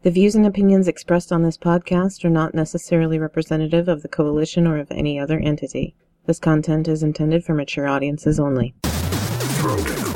The views and opinions expressed on this podcast are not necessarily representative of the Coalition or of any other entity. This content is intended for mature audiences only. Throwdown.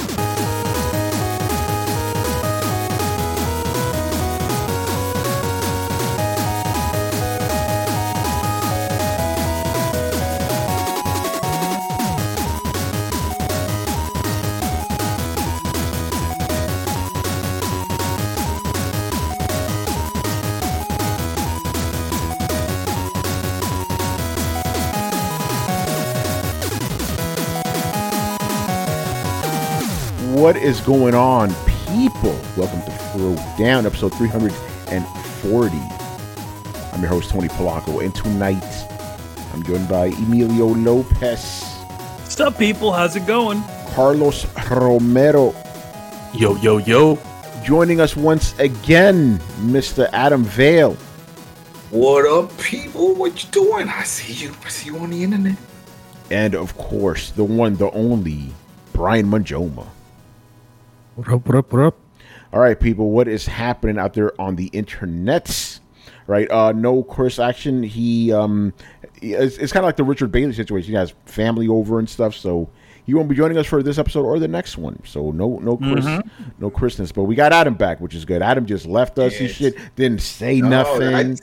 What is going on, people? Welcome to Throwdown, episode 340. I'm your host, Tony Polanco, and tonight I'm joined by Emilio Lopez. What's up, people? How's it going? Carlos Romero. Yo, yo, yo. Joining us once again, Mr. Adam Vale. What up, people? What you doing? I see you on the internet. And, of course, the one, the only, Brian Manjoma. What up, what up, what up? All right, people, what is happening out there on the internets? Right, no Chris action. It's kind of like the Richard Bailey situation. He has family over and stuff, so he won't be joining us for this episode or the next one. So no Chris, no Christmas. But we got Adam back, which is good. Adam just left us and shit, didn't say nothing.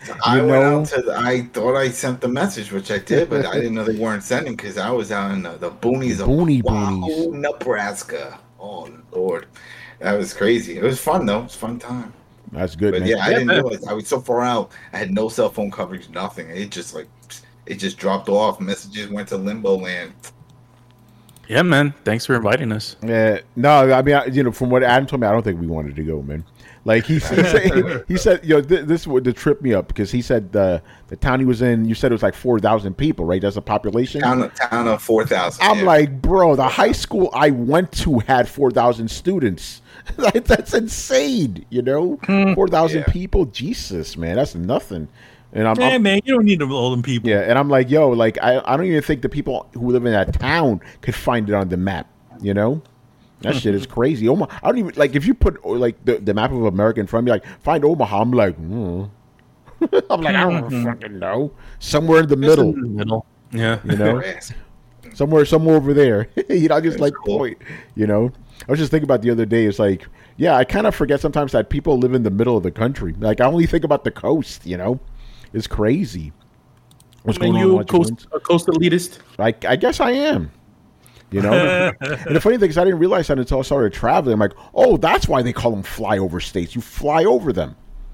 I thought I sent the message, which I did, but I didn't know they weren't sending because I was out in the boonies of Wahoo, Nebraska. Oh Lord, that was crazy. It was fun though. It was a fun time. That's good, but man. Yeah, I didn't realize I was so far out. I had no cell phone coverage, nothing. It just dropped off. Messages went to limbo land. Yeah, man. Thanks for inviting us. Yeah, no, I mean, from what Adam told me, I don't think we wanted to go, man. Like he said, this would trip me up because he said the town he was in. You said it was like 4,000 people, right? That's a population. Town of 4,000. I'm like, bro, the high school I went to had 4,000 students. Like, that's insane, 4,000 people. Jesus, man, that's nothing. And man, you don't need all them people. Yeah, and I'm like, yo, like I don't even think the people who live in that town could find it on the map. That shit is crazy. I don't even like if you put like the map of America in front of me, like find Omaha. I'm like, I'm like, I don't fucking know. Somewhere in the middle. In the middle. Yeah. Somewhere over there. I just like cool. Point. I was just thinking about the other day. It's like, yeah, I kind of forget sometimes that people live in the middle of the country. Like I only think about the coast. It's crazy. What's going on? A coast elitist? I guess I am. And the funny thing is, I didn't realize that until I started traveling. I'm like, oh, that's why they call them flyover states. You fly over them.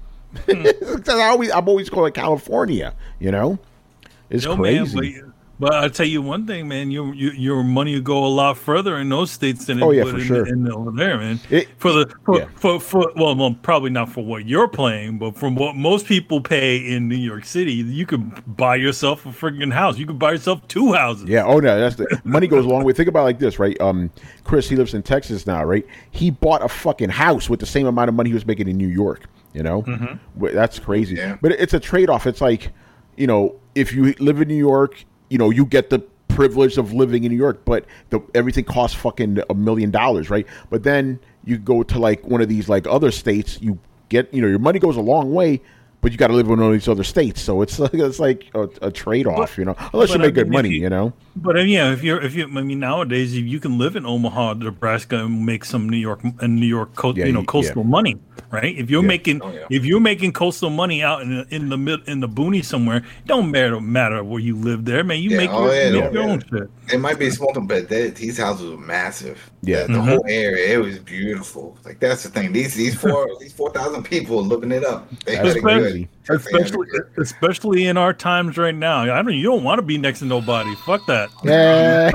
I'm always calling it California. It's crazy. Man, but I'll tell you one thing, man. Your money will go a lot further in those states than it would in over there, man. Well, probably not for what you're playing, but from what most people pay in New York City, you could buy yourself a freaking house. You could buy yourself 2 houses. Yeah. Oh no, that's the money goes a long way. Think about it like this, right? Chris, he lives in Texas now, right? He bought a fucking house with the same amount of money he was making in New York. That's crazy. Yeah. But it's a trade-off. It's like, if you live in New York, you get the privilege of living in New York, but everything costs fucking $1 million, right? But then you go to like one of these like other states, you get, your money goes a long way, but you got to live in one of these other states. So it's like a trade-off, unless you make good money, But if you nowadays if you can live in Omaha, Nebraska, and make some New York coastal money, right? If you're making coastal money out in the boonies somewhere, it don't matter where you live there, man. You make your own shit. It might be small, but these houses were massive. Yeah, the whole area, it was beautiful. Like that's the thing. These 4,000 people living it up. Especially in our times right now. You don't want to be next to nobody. Fuck that. Yeah.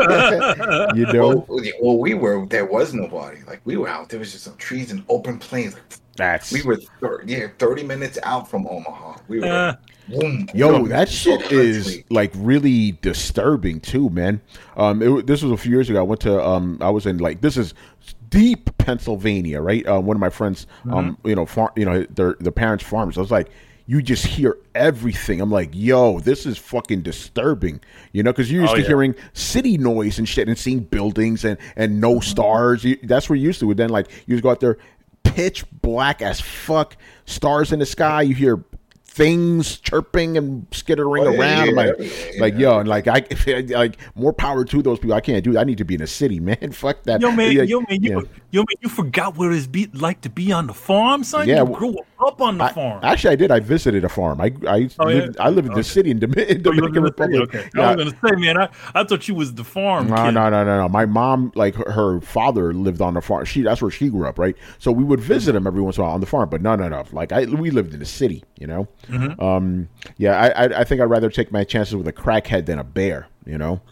Well, there was nobody. Like we were out. There was just some trees and open plains. We were 30 minutes out from Omaha. We were that shit is like really disturbing too, man. This was a few years ago. I went to I was in like, this is deep Pennsylvania, right? One of my friends, the parents' farmers. I was like, you just hear everything. I'm like, yo, this is fucking disturbing, because you're used to hearing city noise and shit and seeing buildings and no stars. That's what you're used to. And then like you just go out there, pitch black as fuck. Stars in the sky. You hear things chirping and skittering around. I'm like, yo, and like more power to those people. I can't do that. I need to be in a city, man. Fuck that. Yo, man, you forgot what it's like to be on the farm, son? Yeah, you grew up on the farm. Actually, I did. I visited a farm. I lived in the city in Dominican Republic. Okay. Yeah. I was gonna say, man, I thought you was the farm. No. My mom, like her father, lived on the farm. That's where she grew up, right? So we would visit him every once in a while on the farm. But no. Like we lived in the city, you know. Mm-hmm. I think I'd rather take my chances with a crackhead than a bear, you know.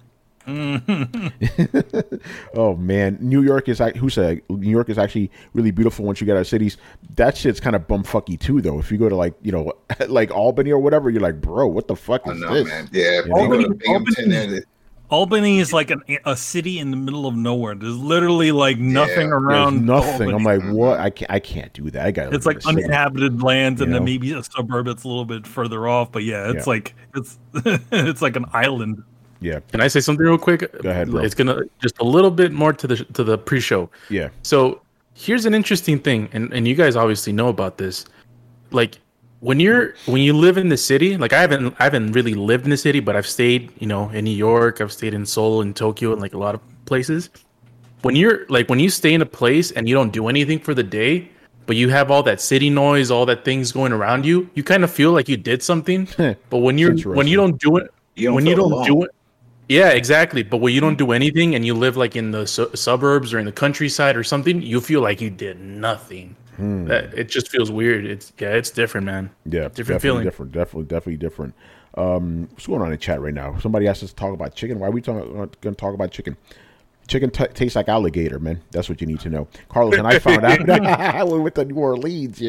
Oh man, New York is actually really beautiful once you get out of cities. That shit's kind of bumfucky too, though. If you go to like Albany or whatever, you're like, bro, what the fuck is this? Man. Yeah, Albany is like a city in the middle of nowhere. There's literally like nothing around. Nothing. Albany. I'm like, what? I can't do that. I got. It's like uninhabited land, and then maybe a suburb that's a little bit further off. But yeah, it's like it's like an island. Yeah. Can I say something real quick? Go ahead, bro. It's gonna just a little bit more to the pre-show. Yeah. So here's an interesting thing, and you guys obviously know about this. Like when you live in the city, like I haven't really lived in the city, but I've stayed, in New York, I've stayed in Seoul and Tokyo and like a lot of places. When you stay in a place and you don't do anything for the day, but you have all that city noise, all that things going around you, you kind of feel like you did something. But when you don't do it, yeah, exactly. But when you don't do anything and you live like in the suburbs or in the countryside or something, you feel like you did nothing. It just feels weird. It's different, man. Yeah, different feeling. Definitely different. What's going on in the chat right now? Somebody asked us to talk about chicken. Why are we going to talk about chicken? Chicken tastes like alligator, man. That's what you need to know. Carlos and I found out we went to New Orleans.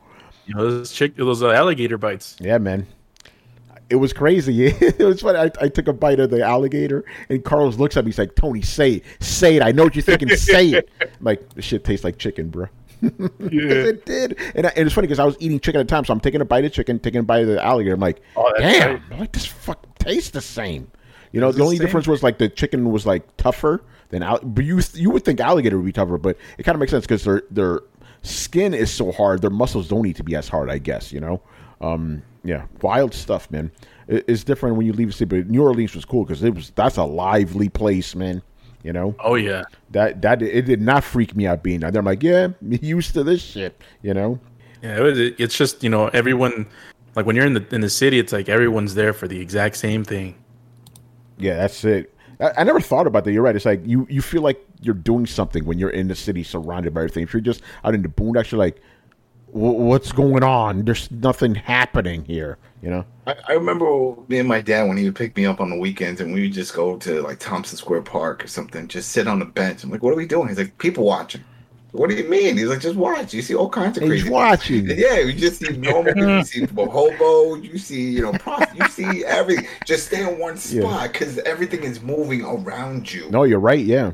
Those alligator bites. Yeah, man. It was crazy. It was funny. I took a bite of the alligator, and Carlos looks at me. He's like, "Tony, say it. I know what you're thinking. Say it." I'm like, this shit tastes like chicken, bro. Yeah. It did, and it's funny because I was eating chicken at the time, so I'm taking a bite of chicken, taking a bite of the alligator. I'm like, damn, right. Like this fuck tastes the same. The only difference was like the chicken was like tougher than but you would think alligator would be tougher, but it kind of makes sense because their skin is so hard, their muscles don't need to be as hard, I guess. Yeah, wild stuff, man. It's different when you leave the city, but New Orleans was cool because that's a lively place, man. Oh yeah. That it did not freak me out being there. I'm like, yeah, I'm used to this shit. Yeah, it's just everyone, like when you're in the city, it's like everyone's there for the exact same thing. Yeah, that's it. I never thought about that. You're right. It's like you feel like you're doing something when you're in the city surrounded by everything. If you're just out in the boondocks, you're like, what's going on? There's nothing happening here. I remember me and my dad when he would pick me up on the weekends and we would just go to like Thompson Square Park or something, just sit on the bench. I'm like, what are we doing? He's like, people watching. What do you mean? He's like, just watch. You see all kinds of crazy. He's watching. Yeah, you just see normal people. You see hobo. You see, you see everything. Just stay in one spot because everything is moving around you. No, you're right. Yeah.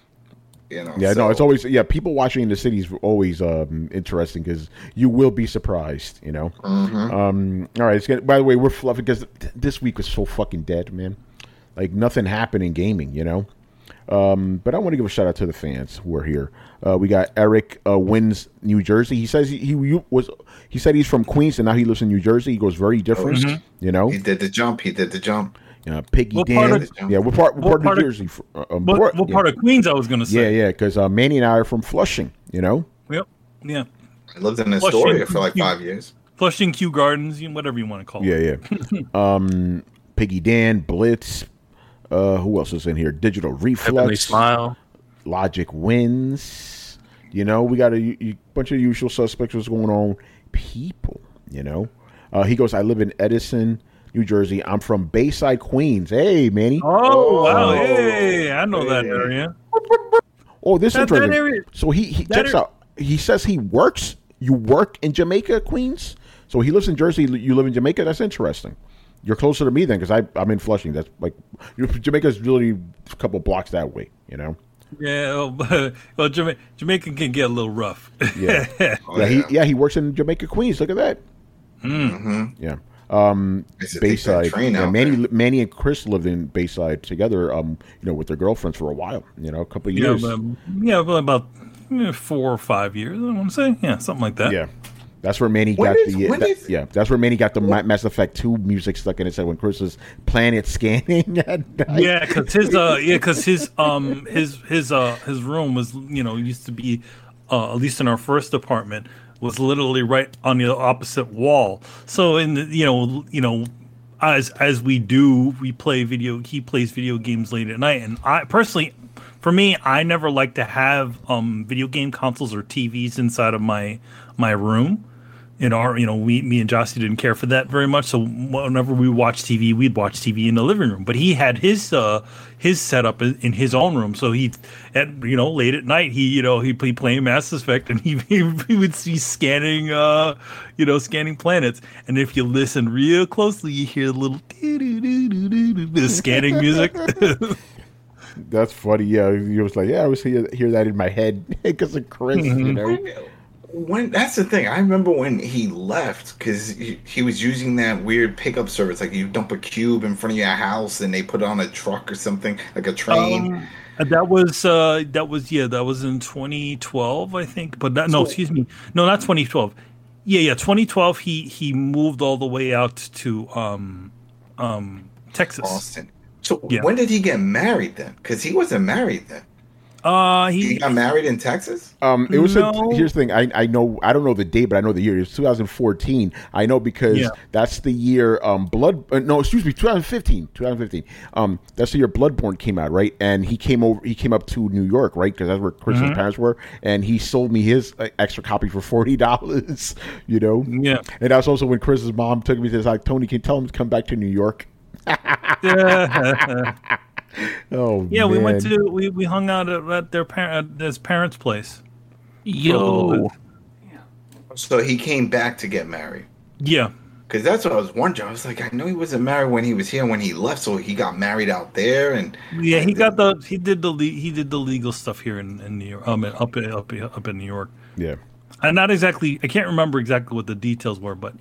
No, it's always people watching in the city is always interesting because you will be surprised. Mm-hmm. All right, by the way, we're fluffing because this week was so fucking dead, man. Like nothing happened in gaming, But I want to give a shout out to the fans who are here. We got Eric Wins, New Jersey. He says he said he's from Queens and now he lives in New Jersey. He goes very different, He did the jump. Piggy Dan. What part of New Jersey? What part of Queens? I was going to say. Yeah, because Manny and I are from Flushing. Yep. Yeah. I lived in Astoria for like 5 years. Flushing, Kew Gardens, whatever you want to call it. Yeah. Piggy Dan, Blitz. Who else is in here? Digital Reflex. Heavenly Smile. Logic Wins. We got a bunch of usual suspects. What's going on? People. He goes, I live in Edison, New Jersey. I'm from Bayside, Queens. Hey, Manny. Oh, wow. Hey, I know that area. Oh, this is interesting. So he checks out. He says you work in Jamaica, Queens? So he lives in Jersey, you live in Jamaica? That's interesting. You're closer to me then because I'm in Flushing. That's like Jamaica's really a couple blocks that way, Yeah, well, Jamaica can get a little rough. Yeah. He works in Jamaica, Queens. Look at that. Mm-hmm. Yeah. Bayside. Manny and Chris lived in Bayside together. With their girlfriends for a while. A couple of years. About 4 or 5 years. I want to say, yeah, something like that. Yeah. That's where Manny got that's where Manny got the Mass Effect 2 music stuck in his head when Chris was planet scanning at night. Yeah, because his room was, used to be, at least in our first apartment, was literally right on the opposite wall. So as we do, he plays video games late at night, and I personally, for me, I never like to have video game consoles or TVs inside of my room. Me and Jossie didn't care for that very much. So whenever we watch TV, we'd watch TV in the living room. But he had his setup in his own room. So late at night, he'd be playing Mass Effect, and he would see scanning planets. And if you listen real closely, you hear the little the scanning music. That's funny. Yeah, he was like, I always hear that in my head because of Chris. Mm-hmm. That's the thing. I remember when he left because he was using that weird pickup service, like you dump a cube in front of your house and they put it on a truck or something, like a train. That was in 2012, I think. But excuse me, no, not 2012. Yeah, 2012. He moved all the way out to Texas, Austin. So when did he get married then? Because he wasn't married then. He got married in Texas. It was. Here's the thing. I know. I don't know the date, but I know the year. It was 2014. I know because that's the year. 2015. 2015. That's the year Bloodborne came out, right? And he came over. He came up to New York, right? Because that's where Chris's parents were, and he sold me his extra copy for $40. Yeah. And that's also when Chris's mom took me to like, Tony, can you tell him to come back to New York? Oh yeah, man. we hung out at his parents' place. Yo, so he came back to get married. Yeah, because that's what I was wondering. I was like, I know he wasn't married when he was here. When he left, so he got married out there, and he did the legal stuff here in New York, up in New York. Yeah, and not exactly. I can't remember exactly what the details were, but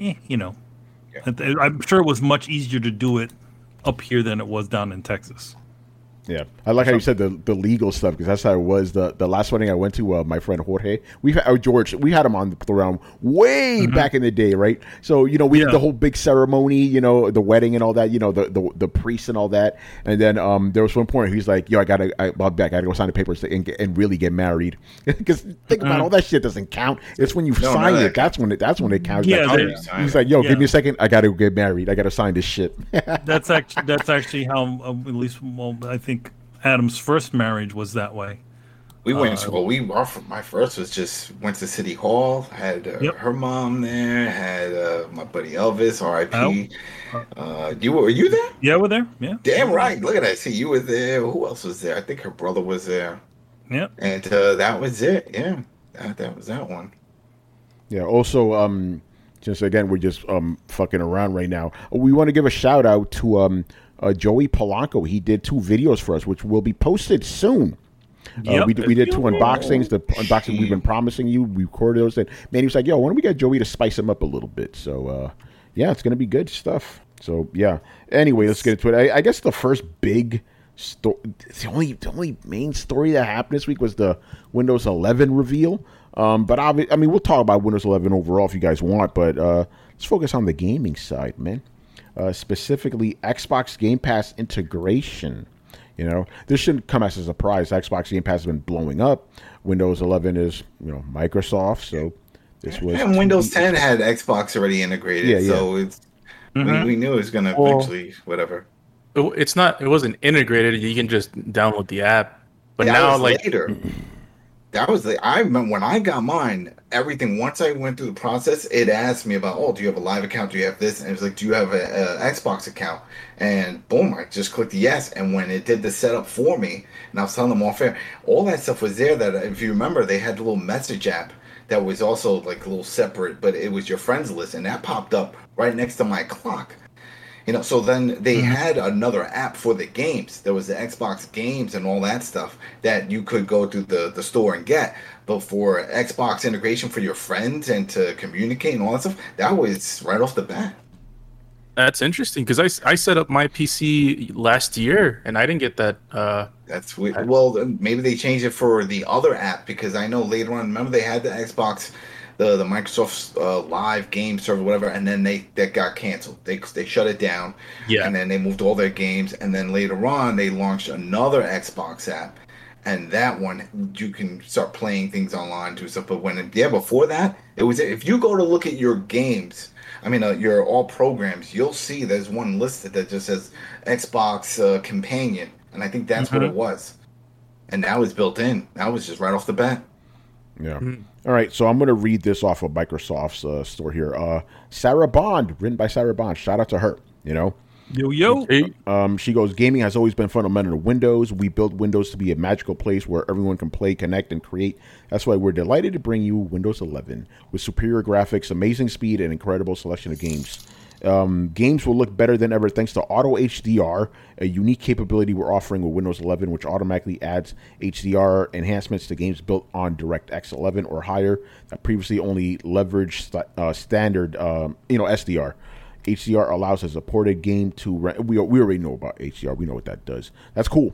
I'm sure it was much easier to do it up here than it was down in Texas. Yeah, I like how you said the legal stuff because that's how it was. The last wedding I went to, my friend Jorge, George, we had him on the round way back in the day, right? So we did the whole big ceremony, the wedding and all that, the priest and all that, and then there was one point he's like, "Yo, I gotta go sign the papers and really get married," because think about it, all that shit doesn't count. It's when you sign it that's when it counts. Yeah, he's like, "Yo, give me a second, I gotta get married. I gotta sign this shit." That's actually how at least I think Adam's first marriage was that way. We went to my first was just went to City Hall, had her mom there, had my buddy Elvis, R.I.P. Were you there? Yeah, we're there. Yeah, damn right. Look at that. See, you were there. Who else was there? I think her brother was there. Yeah, and that was it. Yeah, that was that one. Yeah. Also, just again, we're just fucking around right now. We want to give a shout out to Joey Polanco. He did 2 videos for us, which will be posted soon. We did 2 unboxings. The unboxing we've been promising you. We recorded those. And man, he was like, "Yo, why don't we get Joey to spice him up a little bit?" So yeah, it's gonna be good stuff. So yeah. Anyway, let's get into it. I guess the first big story, the only main story that happened this week was the Windows 11 reveal. But we'll talk about Windows 11 overall if you guys want. But let's focus on the gaming side, man. Specifically Xbox Game Pass integration. This shouldn't come as a surprise. Xbox Game Pass has been blowing up. Windows 11 is, Microsoft. So this was. And Windows 10 had Xbox already integrated. So it's we knew it was going to eventually whatever. It wasn't integrated. You can just download the app. But now, later. That was I remember when I got mine, everything, once I went through the process, it asked me about, do you have a live account? Do you have this? And it was like, do you have an Xbox account? And boom, I just clicked yes. And when it did the setup for me, and I was telling them off air, all that stuff was there that, if you remember, they had a little message app that was also like a little separate, but it was your friends list. And that popped up right next to my clock. So then they had another app for the games. There was the Xbox games and all that stuff that you could go to the store and get. But for Xbox integration for your friends and to communicate and all that stuff, that was right off the bat. That's interesting because I set up my PC last year and I didn't get that. That's weird. Well, maybe they changed it for the other app because I know later on. Remember they had the Xbox, the Microsoft Live game server, whatever, and then that got canceled. They shut it down. Yeah. And then they moved all their games, and then later on they launched another Xbox app, and that one you can start playing things online do stuff. But before that, it was if you go to look at your games. I mean, your all programs, you'll see there's one listed that just says Xbox Companion, and I think that's what it was. And that was built in. That was just right off the bat. Yeah. Mm-hmm. All right, so I'm going to read this off of Microsoft's store here. Sarah Bond, written by Sarah Bond. Shout out to her, Yo. She goes, gaming has always been fundamental to Windows. We built Windows to be a magical place where everyone can play, connect, and create. That's why we're delighted to bring you Windows 11 with superior graphics, amazing speed, and incredible selection of games. Games will look better than ever thanks to Auto HDR, a unique capability we're offering with Windows 11, which automatically adds HDR enhancements to games built on DirectX 11 or higher that previously only leveraged standard, SDR. HDR allows a supported game to we already know about HDR. We know what that does. That's cool.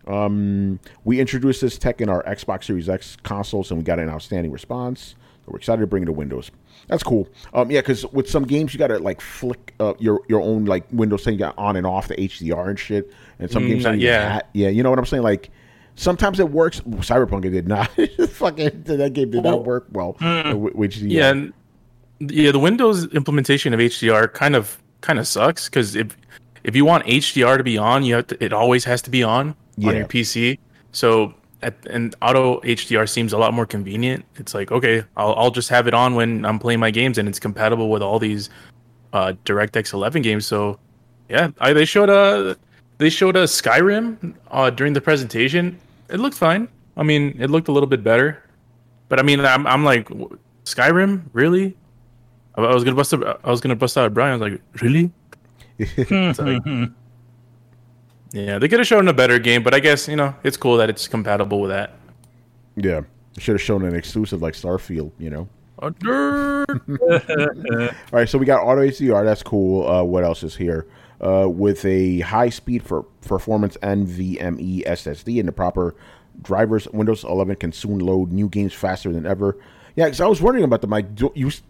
We introduced this tech in our Xbox Series X consoles, and we got an outstanding response. So we're excited to bring it to Windows. That's cool. Because with some games you gotta like flick your own like Windows thing on and off the HDR and shit. And some games you know what I'm saying? Like sometimes it works. Cyberpunk it did not. Fucking that game did not work well. With HDR. Yeah, the Windows implementation of HDR kind of sucks because if you want HDR to be on, it always has to be on your PC. So and auto HDR seems a lot more convenient. It's like, okay, I'll just have it on when I'm playing my games, and it's compatible with all these DirectX 11 games. So yeah, they showed a Skyrim during the presentation. It looked fine. I mean, it looked a little bit better, but I mean, I'm like, Skyrim, really? I was gonna bust out Brian. I was like, really? Yeah, they could have shown a better game, but I guess it's cool that it's compatible with that. Yeah, they should have shown an exclusive like Starfield. All right, so we got Auto HDR. That's cool. What else is here? With a high speed for performance NVMe SSD and the proper drivers, Windows 11 can soon load new games faster than ever. Yeah, because I was wondering about them. Like,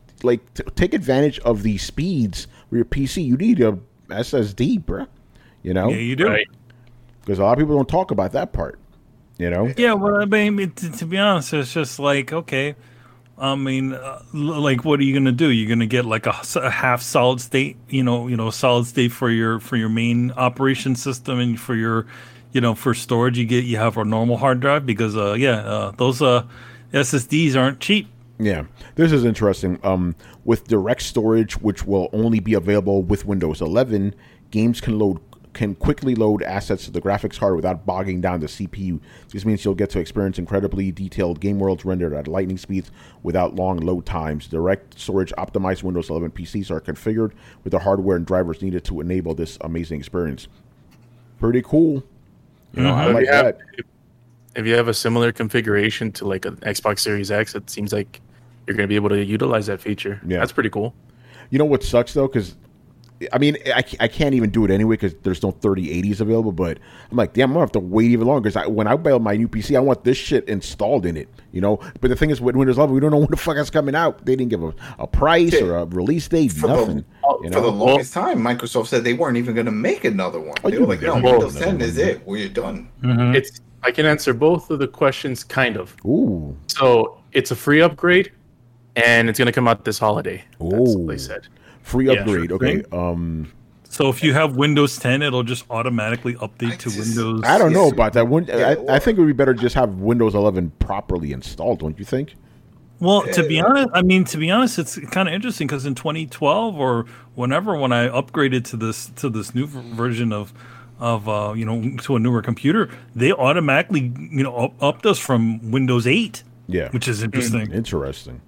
take advantage of the speeds with your PC. You need a SSD, bro. Yeah, you do. Because a lot of people don't talk about that part. Yeah, well, I mean, to be honest, it's just like, okay, I mean, like, what are you gonna do? You're gonna get like a half solid state, solid state for your main operation system, and for your, for storage, you have a normal hard drive because those SSDs aren't cheap. Yeah, this is interesting. With direct storage, which will only be available with Windows 11, games can quickly load assets to the graphics card without bogging down the CPU. This means you'll get to experience incredibly detailed game worlds rendered at lightning speeds without long load times. Direct storage optimized Windows 11 PCs are configured with the hardware and drivers needed to enable this amazing experience. Pretty cool. I like that. If you have a similar configuration to like an Xbox Series X, it seems like you're going to be able to utilize that feature. Yeah. That's pretty cool. You know what sucks, though? Because, I mean, I can't even do it anyway because there's no 3080s available. But I'm like, damn, I'm going to have to wait even longer because when I build my new PC, I want this shit installed in it, But the thing is, with Windows 11, we don't know when the fuck it's coming out. They didn't give a price or a release date, nothing. For the longest time, Microsoft said they weren't even going to make another one. They were like, no, Windows 10 is it. We're done. Mm-hmm. I can answer both of the questions, kind of. Ooh. So it's a free upgrade, and it's going to come out this holiday. That's what they said. Free upgrade, okay. So if you have Windows 10, it'll just automatically update to Windows. I don't know about that. I think it would be better to just have Windows 11 properly installed, don't you think? Well, to be honest, it's kind of interesting because in 2012 or whenever, when I upgraded to this new version of to a newer computer, they automatically upped us from Windows 8. Yeah, which is interesting. Interesting.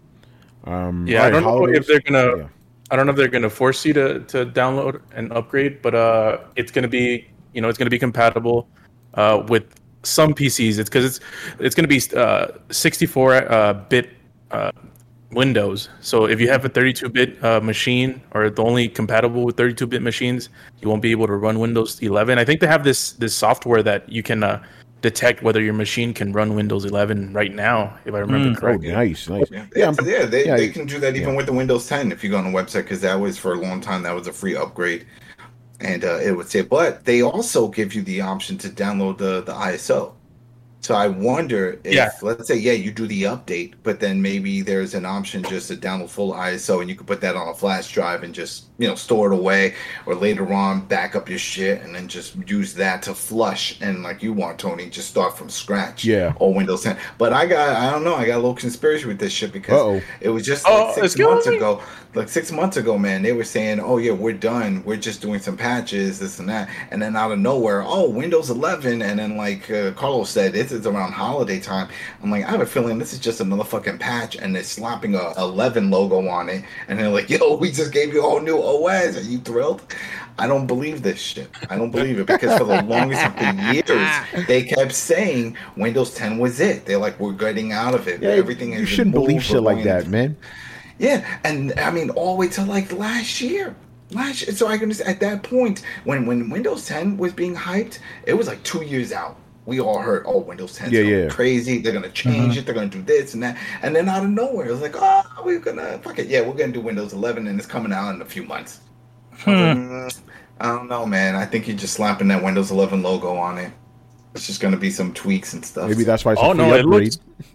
I don't know if they're gonna. Yeah. I don't know if they're gonna force you to download and upgrade, but it's gonna be it's gonna be compatible with some PCs. It's because it's gonna be 64 bit Windows. So if you have a 32-bit machine, or the only compatible with 32-bit machines, you won't be able to run Windows 11. I think they have this software that you can detect whether your machine can run Windows 11 right now, if I remember correctly. Oh, nice. They can do that even with the Windows 10 if you go on the website, because that was for a long time, that was a free upgrade. And it would say, but they also give you the option to download the ISO. So I wonder if, let's say, you do the update, but then maybe there's an option just to download full ISO, and you can put that on a flash drive and just, store it away, or later on back up your shit and then just use that to flush. And like you want, Tony, just start from scratch. Yeah. Or Windows 10. But I don't know, I got a little conspiracy with this shit, because it was just like 6 months ago. Like 6 months ago, man, they were saying, "Oh yeah, we're done. We're just doing some patches, this and that." And then out of nowhere, Windows 11. And then like Carlos said, this is around holiday time. I'm like, I have a feeling this is just another fucking patch, and they're slapping a 11 logo on it. And they're like, "Yo, we just gave you a whole new OS. Are you thrilled?" I don't believe this shit. I don't believe it, because for the longest of the years, they kept saying Windows 10 was it. They're like, we're getting out of it. Yeah, everything you shouldn't believe shit like that, man. Yeah, and I mean, all the way to like last year. So I can just, at that point, when Windows 10 was being hyped, it was like 2 years out. We all heard, Windows 10 is crazy. They're gonna change it. They're gonna do this and that. And then out of nowhere, it was like, we're gonna fuck it. Yeah, we're gonna do Windows 11, and it's coming out in a few months. I don't know, man. I think you're just slapping that Windows 11 logo on it. It's just gonna be some tweaks and stuff. Maybe that's why it's a free upgrade.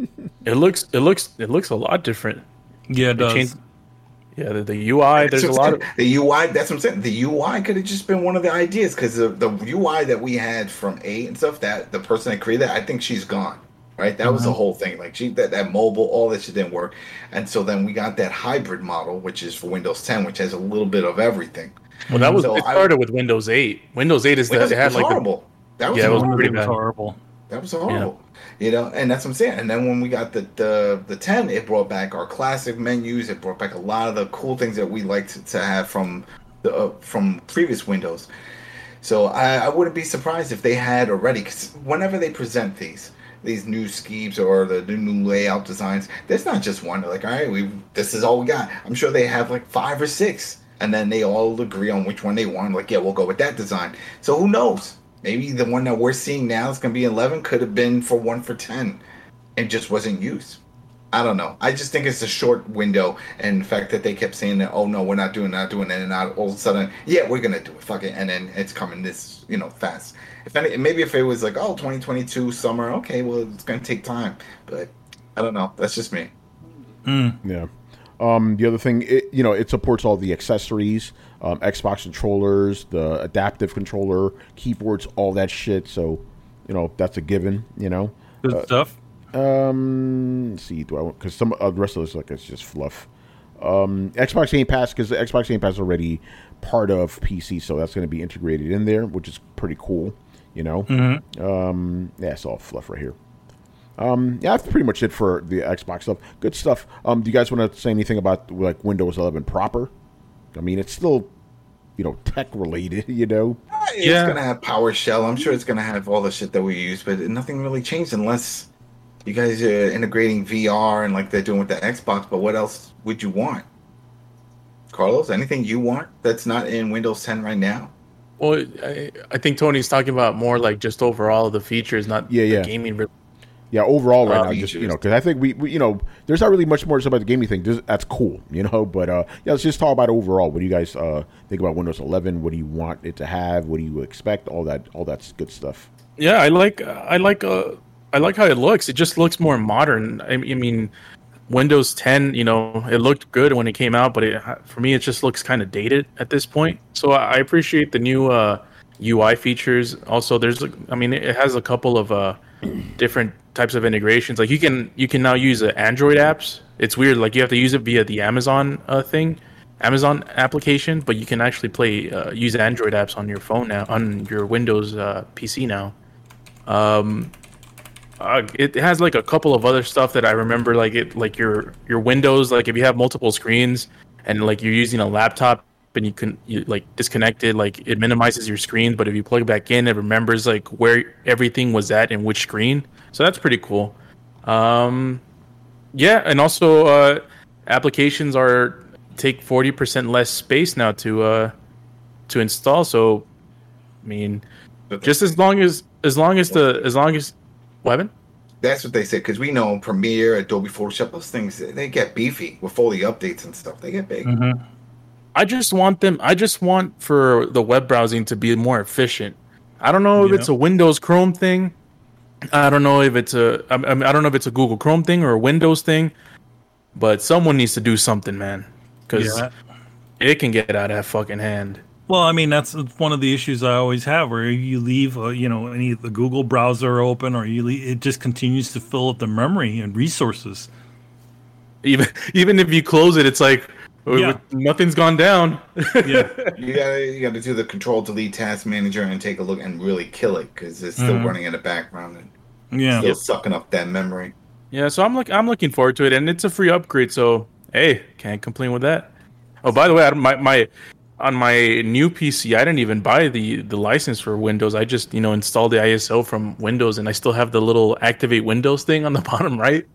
It looks a lot different. Yeah, it does. The UI. There's a lot of the UI. That's what I'm saying. The UI could have just been one of the ideas, because the UI that we had from 8 and stuff, that the person that created that, I think she's gone. Right, that was the whole thing. Like that mobile, all that shit didn't work, and so then we got that hybrid model, which is for Windows 10, which has a little bit of everything. Well, that was it started with Windows 8. Windows 8 is it had like horrible. That was pretty bad. Horrible. That was horrible. Yeah. And that's what I'm saying. And then when we got the 10, it brought back our classic menus. It brought back a lot of the cool things that we liked to have from previous Windows. So I wouldn't be surprised if they had already, because whenever they present these new schemes or the new layout designs, there's not just one. They're like, all right, this is all we got. I'm sure they have like 5 or 6, and then they all agree on which one they want. Like, yeah, we'll go with that design. So who knows? Maybe the one that we're seeing now is going to be 11 could have been for 1 for 10 and just wasn't used. I don't know. I just think it's a short window, and the fact that they kept saying that, oh no, we're not doing it, and then all of a sudden, yeah, we're gonna do it, fuck it, and then it's coming this, fast. Maybe if it was like, 2022 summer, okay, well, it's gonna take time, but I don't know. That's just me. Yeah. The other thing, it supports all the accessories, Xbox controllers, the adaptive controller, keyboards, all that shit. So, that's a given. Good stuff. Let's see, because some of the rest of this, like, it's just fluff. Xbox Game Pass, because the Xbox Game Pass is already part of PC, so that's going to be integrated in there, which is pretty cool. It's all fluff right here. That's pretty much it for the Xbox stuff. Good stuff. Do you guys want to say anything about like Windows 11 proper? I mean, it's still, tech related. It's gonna have PowerShell. I'm sure it's gonna have all the shit that we use, but nothing really changed unless you guys are integrating VR and like they're doing with the Xbox. But what else would you want, Carlos? Anything you want that's not in Windows 10 right now? Well, I think Tony's talking about more like just overall the features, not the gaming. Yeah, overall right now, just because I think we there's not really much more about the gaming thing. That's cool, But let's just talk about overall. What do you guys think about Windows 11? What do you want it to have? What do you expect? All that's good stuff. Yeah, I like how it looks. It just looks more modern. I mean, Windows 10, it looked good when it came out, but for me, it just looks kind of dated at this point. So I appreciate the new UI features. Also, it has a couple of different types of integrations. Like you can now use Android apps. It's weird. Like you have to use it via the Amazon Amazon application, but you can actually use Android apps on your phone now, on your Windows PC now. It has like a couple of other stuff that I remember, like your Windows, like if you have multiple screens and like you're using a laptop and you like disconnect it, like it minimizes your screen, but if you plug it back in, it remembers like where everything was at and which screen. So that's pretty cool. And also applications take 40% less space now to install. So, I mean, just as long as Weapon. That's what they say, because we know Premiere, Adobe Photoshop, those things, they get beefy with all the updates and stuff. They get big. Mm-hmm. I just want for the web browsing to be more efficient. I don't know if it's a Windows Chrome thing. I don't know if it's a Google Chrome thing or a Windows thing, but someone needs to do something, man, because it can get out of fucking hand. Well, I mean, that's one of the issues I always have, where you leave, any of the Google browser open, or it just continues to fill up the memory and resources. Even if you close it, it's like nothing's gone down. Yeah, you got to do the Control-Delete Task Manager and take a look and really kill it, because it's still running in the background and still sucking up that memory. Yeah, so I'm looking forward to it, and it's a free upgrade, so hey, can't complain with that. Oh, by the way, on my new PC, I didn't even buy the license for Windows. I just, installed the ISO from Windows, and I still have the little activate Windows thing on the bottom right.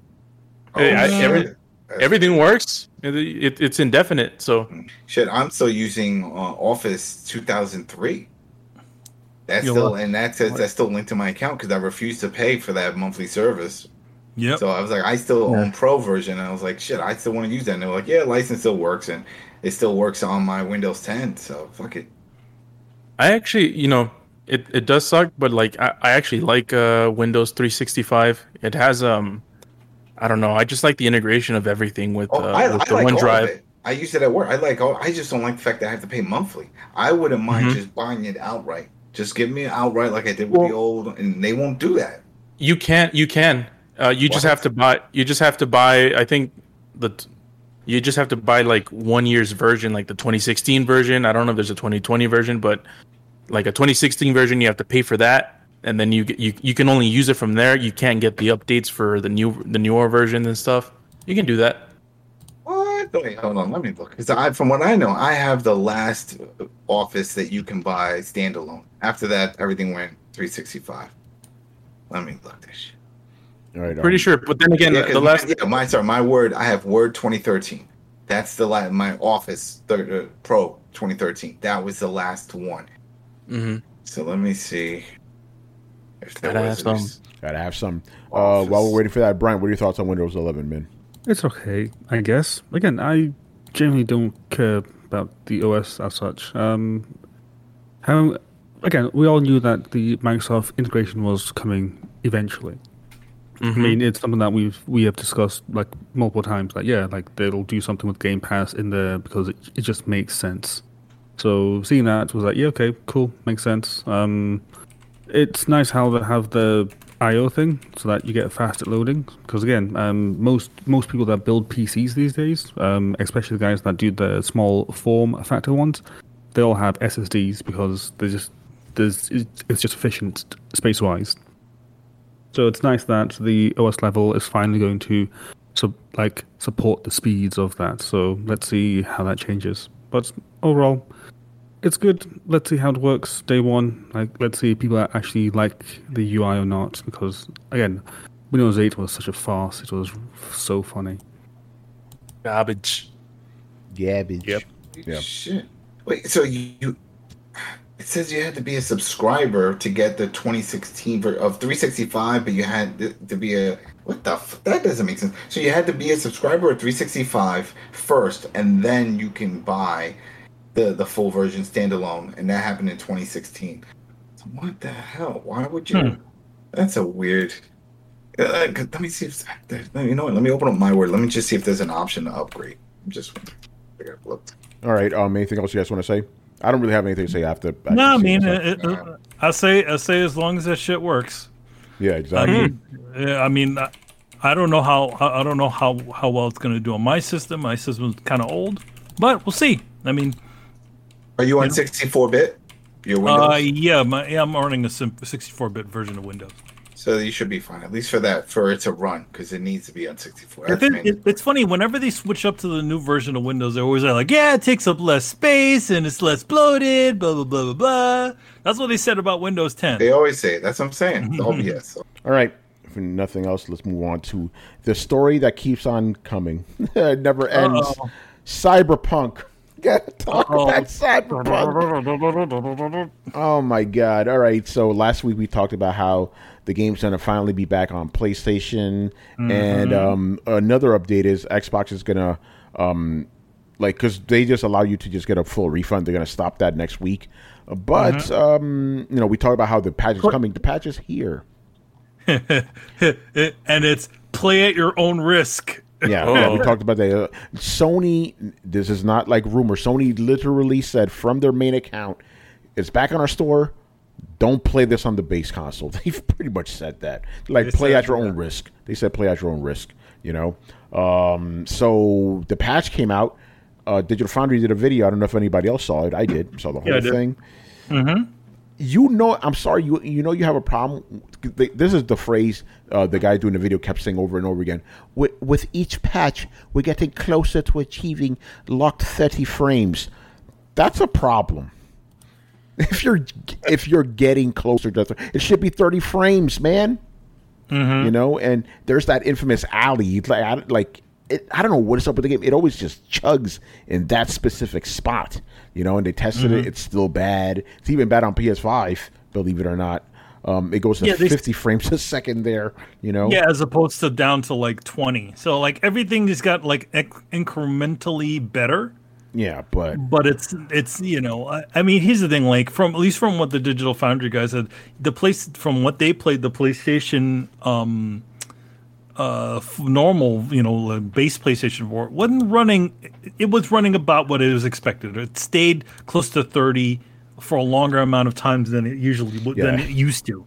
Everything works. It's indefinite. So shit, I'm still using Office 2003. That's still linked to my account because I refused to pay for that monthly service. Yeah. So I was like, I still own Pro version, and I was like, shit, I still want to use that. And they were like, yeah, license still works, and it still works on my Windows 10, so fuck it. I actually, it does suck, but like I actually like Windows 365. It has I don't know, I just like the integration of everything with the OneDrive. I use it at work. I just don't like the fact that I have to pay monthly. I wouldn't mind just buying it outright. Just give me it outright like I did with the old, and they won't do that. You can. You just have to buy. I think you just have to buy like 1 year's version, like the 2016 version. I don't know if there's a 2020 version, but like a 2016 version, you have to pay for that, and then you can only use it from there. You can't get the updates for the newer version and stuff. You can do that. What? Wait, hold on. Let me look. Because from what I know, I have the last Office that you can buy standalone. After that, everything went 365. Let me look this shit. All right, pretty sure, but then again, the last my Word. I have Word 2013. That's my Office Pro 2013. That was the last one. Mm-hmm. So let me see. If there Gotta have some. While we're waiting for that, Brian, what are your thoughts on Windows 11, man? It's okay, I guess. Again, I generally don't care about the OS as such. Again, we all knew that the Microsoft integration was coming eventually. Mm-hmm. I mean, it's something that we have discussed like multiple times. Like they'll do something with Game Pass in there because it just makes sense. So seeing that was like, yeah, okay, cool, makes sense. It's nice how they have the I/O thing so that you get faster loading. Because again, most people that build PCs these days, especially the guys that do the small form factor ones, they all have SSDs because it's just efficient space wise. So it's nice that the OS level is finally going to support the speeds of that. So let's see how that changes. But overall, it's good. Let's see how it works day one. Let's see if people actually like the UI or not. Because again, Windows 8 was such a farce. It was so funny. Garbage. Yep. Shit. Wait. So you? It says you had to be a subscriber to get the 2016 of 365, but you had to be that doesn't make sense. So you had to be a subscriber of 365 first, and then you can buy the full version standalone, and that happened in 2016. So what the hell? Why would you? That's a weird. Let me see if you know what. Let me open up my Word. Let me just see if there's an option to upgrade. I gotta look. All right. Anything else you guys want to say? I don't really have anything to say after. No, I mean, I say as long as that shit works. Yeah, exactly. I mean, I don't know how well it's going to do on my system. My system's kind of old, but we'll see. I mean, are you on 64-bit? Your Windows? I'm running a 64-bit version of Windows. So you should be fine, at least for it to run, because it needs to be on 64. It's funny, whenever they switch up to the new version of Windows, they're always like, yeah, it takes up less space, and it's less bloated, blah, blah, blah, blah, blah. That's what they said about Windows 10. They always say it. That's what I'm saying. It's all BS. All right. if nothing else, let's move on to the story that keeps on coming. It never ends. Cyberpunk. Gotta talk about Cyberpunk. Oh my god. All right. So last week we talked about how the game's gonna finally be back on PlayStation, and another update is Xbox is gonna because they just allow you to just get a full refund. They're gonna stop that next week. But we talked about how the patch is coming. The patch is here, and it's play at your own risk. Yeah, we talked about that. Sony, this is not like rumor. Sony literally said from their main account, it's back on our store. Don't play this on the base console. They've pretty much said that. Like, play at your own risk. They said play at your own risk, So the patch came out. Digital Foundry did a video. I don't know if anybody else saw it. I did. Saw the whole thing. I'm sorry, you have a problem. This is the phrase the guy doing the video kept saying over and over again. With each patch, we're getting closer to achieving locked 30 frames. That's a problem. If you're getting closer to it should be 30 frames, man. And there's that infamous alley. I don't know what is up with the game. It always just chugs in that specific spot, and they tested it. It's still bad. It's even bad on PS5, believe it or not. It goes to 50 frames a second there, Yeah, as opposed to down to like 20. So like everything just got like incrementally better. Yeah, but it's I mean, here's the thing, like at least from what the Digital Foundry guys said, from what they played, the PlayStation normal, base PlayStation 4 wasn't running. It was running about what it was expected. It stayed close to 30 for a longer amount of times than it used to.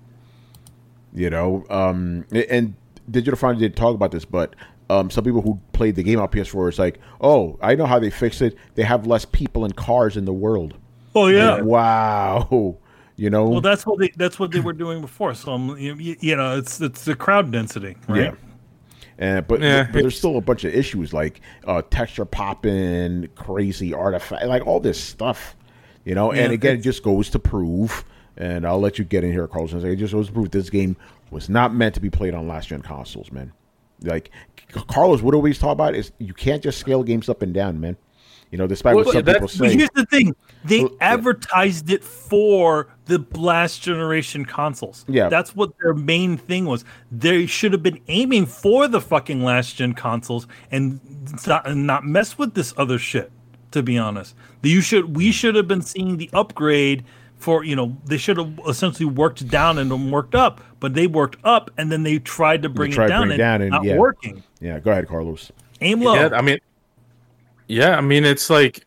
And Digital Foundry did talk about this, but some people who played the game on PS4, it's like, oh, I know how they fixed it. They have less people and cars in the world. Oh yeah! Wow. Well, that's what they were doing before. So it's the crowd density, right? Yeah. But there's still a bunch of issues like texture popping, crazy artifact, like all this stuff, And again, it just goes to prove, and I'll let you get in here, Carlos, and say it just goes to prove this game was not meant to be played on last gen consoles, man. Like Carlos would always talk about is you can't just scale games up and down, man. Despite what some people say. Here's the thing: they advertised it for the last generation consoles. Yeah, that's what their main thing was. They should have been aiming for the fucking last gen consoles and not mess with this other shit. To be honest, we should have been seeing the upgrade for they should have essentially worked down and then worked up, but they worked up and then they tried to bring it down and not working. Yeah, go ahead, Carlos. Aim low. Yeah, I mean, it's like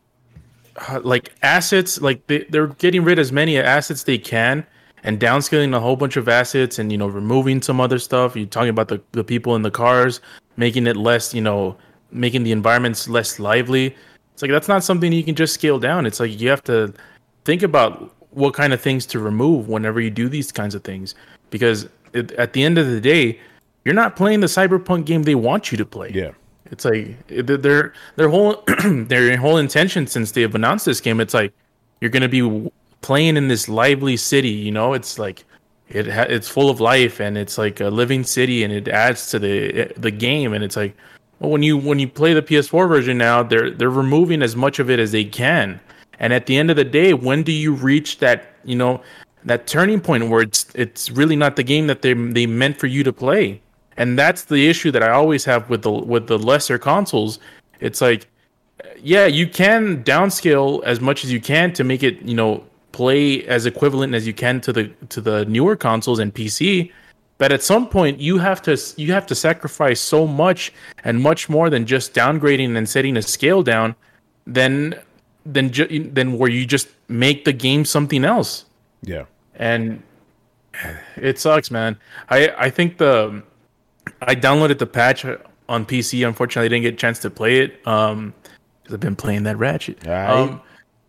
assets, like they're getting rid of as many assets they can and downscaling a whole bunch of assets and, removing some other stuff. You're talking about the people in the cars, making it less, making the environments less lively. It's like, that's not something you can just scale down. It's like, you have to think about what kind of things to remove whenever you do these kinds of things. Because at the end of the day, you're not playing the Cyberpunk game they want you to play. Yeah. It's like their whole their whole intention since they've announced this game. It's like you're going to be playing in this lively city. It's like it's full of life and it's like a living city and it adds to the game. And it's like, well, when you play the PS4 version now, they're removing as much of it as they can. And at the end of the day, when do you reach that that turning point where it's really not the game that they meant for you to play? And that's the issue that I always have with the lesser consoles. It's like, yeah, you can downscale as much as you can to make it, play as equivalent as you can to the newer consoles and PC. But at some point, you have to sacrifice so much and much more than just downgrading and setting a scale down, than where you just make the game something else. Yeah, and it sucks, man. I think I downloaded the patch on PC. Unfortunately, I didn't get a chance to play it because I've been playing that Ratchet. Right.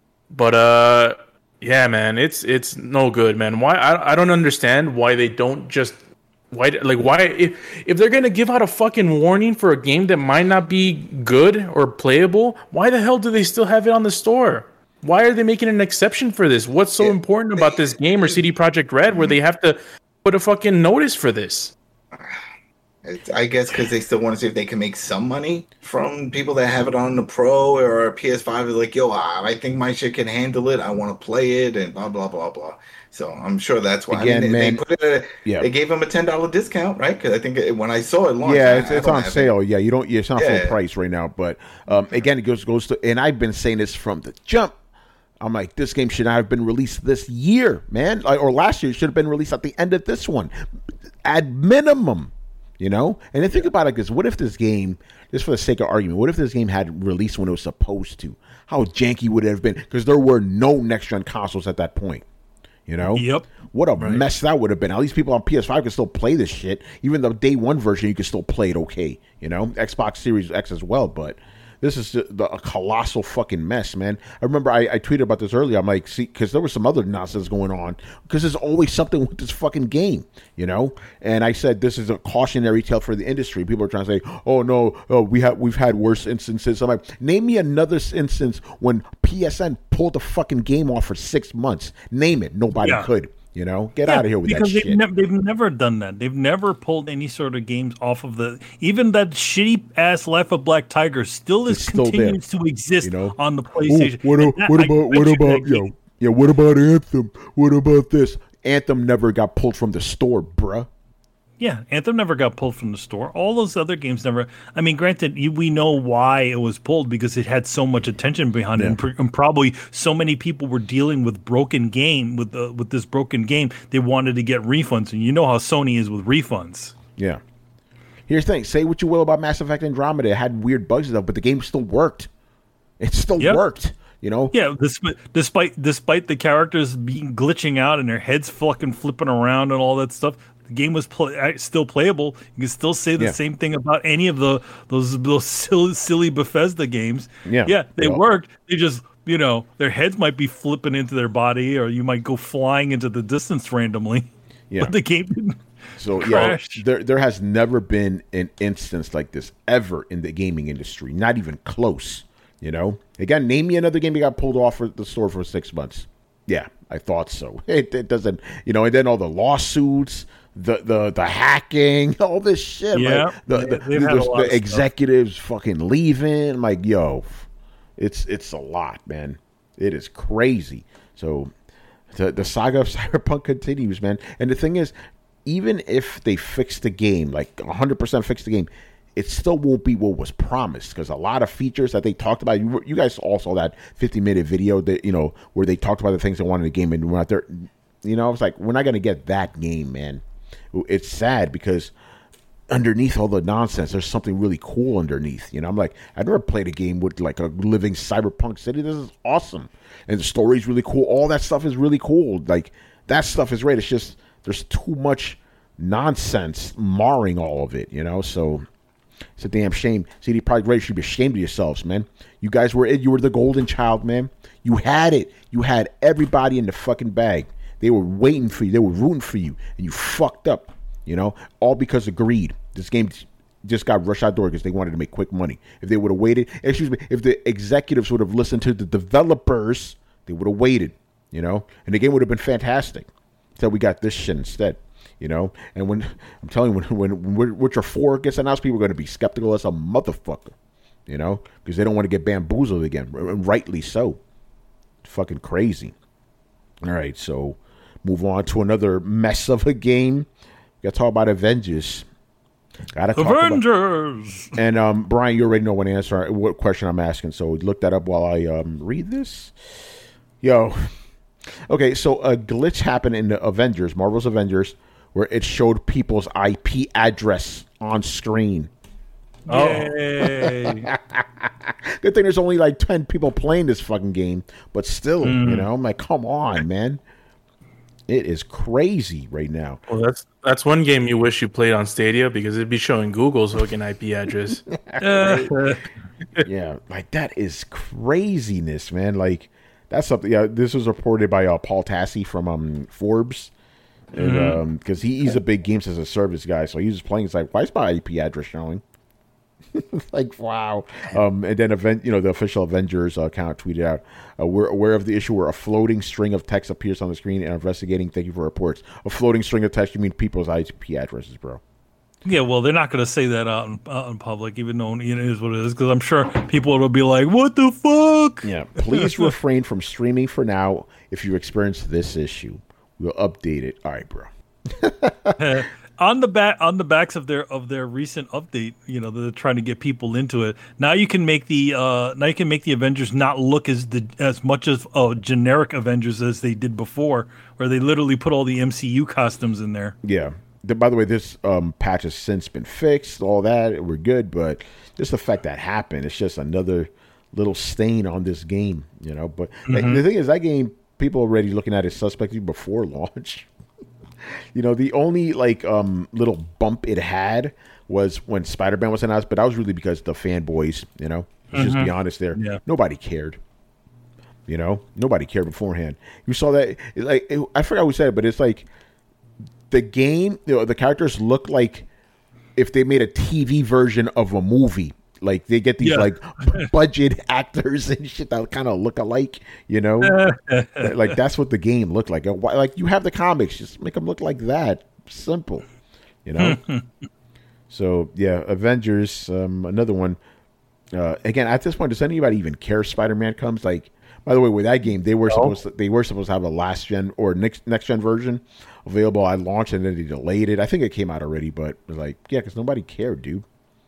Yeah, man, it's no good, man. Why I don't understand why they don't just why if they're gonna give out a fucking warning for a game that might not be good or playable, why the hell do they still have it on the store? Why are they making an exception for this? What's so important about this game or CD Projekt Red where they have to put a fucking notice for this? I guess because they still want to see if they can make some money from people that have it on the Pro or PS5. Is like, yo, I think my shit can handle it. I want to play it, and blah blah blah blah. So I'm sure that's why. Again, they put it. They gave them a $10 discount, right? Because I think when I saw it launch, it's on sale. Yeah, you don't. It's not full price right now. But again, it goes to. And I've been saying this from the jump. I'm like, this game should not have been released this year, man, or last year. It should have been released at the end of this one, at minimum. You know, and then think about it like this: what if this game, just for the sake of argument, what if this game had released when it was supposed to? How janky would it have been? Because there were no next-gen consoles at that point. You know? Yep. What a mess that would have been. At least people on PS5 can still play this shit. Even the day one version, you can still play it okay. You know? Xbox Series X as well, but this is a colossal fucking mess, man. I remember I tweeted about this earlier. I'm like, see, because there was some other nonsense going on. Because there's always something with this fucking game, you know. And I said this is a cautionary tale for the industry. People are trying to say, "Oh no, we've had worse instances." I'm like, name me another instance when PSN pulled the fucking game off for 6 months. Name it. Nobody could. You know, get out of here with that shit. They've never done that. They've never pulled any sort of games off of even that shitty ass Life of Black Tiger still continues to exist on the PlayStation. What about Anthem? What about this? Anthem never got pulled from the store, bruh. Yeah, Anthem never got pulled from the store. All those other games never. I mean, granted, we know why it was pulled because it had so much attention behind it, and probably so many people were dealing with broken game with this broken game. They wanted to get refunds, and you know how Sony is with refunds. Yeah. Here's the thing: say what you will about Mass Effect Andromeda, it had weird bugs and stuff, but the game still worked. It still worked. You know? Yeah, despite the characters being glitching out and their heads fucking flipping around and all that stuff. The game was still playable. You can still say the same thing about any of those silly Bethesda games. Yeah, they worked. They just, their heads might be flipping into their body, or you might go flying into the distance randomly. Yeah, but the game didn't crash. There has never been an instance like this ever in the gaming industry. Not even close. Again, name me another game that got pulled off the store for 6 months. Yeah, I thought so. It doesn't, and then all the lawsuits. The hacking, all this shit. Yeah, like the executives fucking leaving. I'm like, yo, it's a lot, man. It is crazy. So the saga of Cyberpunk continues, man. And the thing is, even if they fix the game, like 100% fix the game, it still won't be what was promised, because a lot of features that they talked about, you guys all saw that 50-minute video that where they talked about the things they wanted in the game, and we're out there. It's like, we're not gonna get that game, man. It's sad because underneath all the nonsense, there's something really cool underneath. I'm like, I've never played a game with like a living cyberpunk city. This is awesome, and the story's really cool. All that stuff is really cool. Like, that stuff is great. It's just there's too much nonsense marring all of it. So it's a damn shame. CD Projekt Red should be ashamed of yourselves, man. You guys were the golden child, man. You had it. You had everybody in the fucking bag. They were waiting for you. They were rooting for you, and you fucked up. All because of greed. This game just got rushed out the door because they wanted to make quick money. If they would have waited, if the executives would have listened to the developers, they would have waited. And the game would have been fantastic. So we got this shit instead. And when I'm telling you, when Witcher 4 gets announced, people are going to be skeptical as a motherfucker. Because they don't want to get bamboozled again, and rightly so. It's fucking crazy. All right, so move on to another mess of a game. Got to talk about Avengers. And Brian, you already know what question I'm asking, so look that up while I read this. Okay, so a glitch happened in the Avengers, Marvel's Avengers, where it showed people's IP address on screen. Yay. Good thing there's only like 10 people playing this fucking game, but still, I'm like, come on, man. It is crazy right now. Well, that's one game you wish you played on Stadia, because it'd be showing Google's fucking IP address. Yeah, like, that is craziness, man. Like, that's something. Yeah, this was reported by Paul Tassi from Forbes, and because he's a big games as a service guy, so he was playing. It's like, why is my IP address showing? Like, wow. And then the official Avengers account tweeted out, we're aware of the issue where a floating string of text appears on the screen and investigating. Thank you for reports. A floating string of text, you mean people's IP addresses, bro. Yeah, well, they're not going to say that out in public, even though it is what it is, because I'm sure people will be like, "What the fuck?" Yeah, please refrain from streaming for now. If you experience this issue, we'll update it. All right, bro. On the backs of their recent update, they're trying to get people into it. Now you can make the Avengers not look as much as generic Avengers as they did before, where they literally put all the MCU costumes in there. Yeah. By the way, this patch has since been fixed. All that, we're good, but just the fact that happened, it's just another little stain on this game, But the thing is, that game, people already looking at it suspectly before launch. The only little bump it had was when Spider-Man was announced, but that was really because the fanboys, just be honest there. Yeah. Nobody cared. Nobody cared beforehand. You saw that, I forgot who said it, but it's like the game, the characters look like if they made a TV version of a movie. Like they get these budget actors and shit that kind of look alike, like that's what the game looked like. Like you have the comics, just make them look like that. Simple, So yeah, Avengers, another one. Again, at this point, does anybody even care if Spider-Man comes? Like, by the way, with that game, they were supposed to have a last gen or next gen version available at launch, and then they delayed it. I think it came out already, but it was like, yeah, because nobody cared, dude.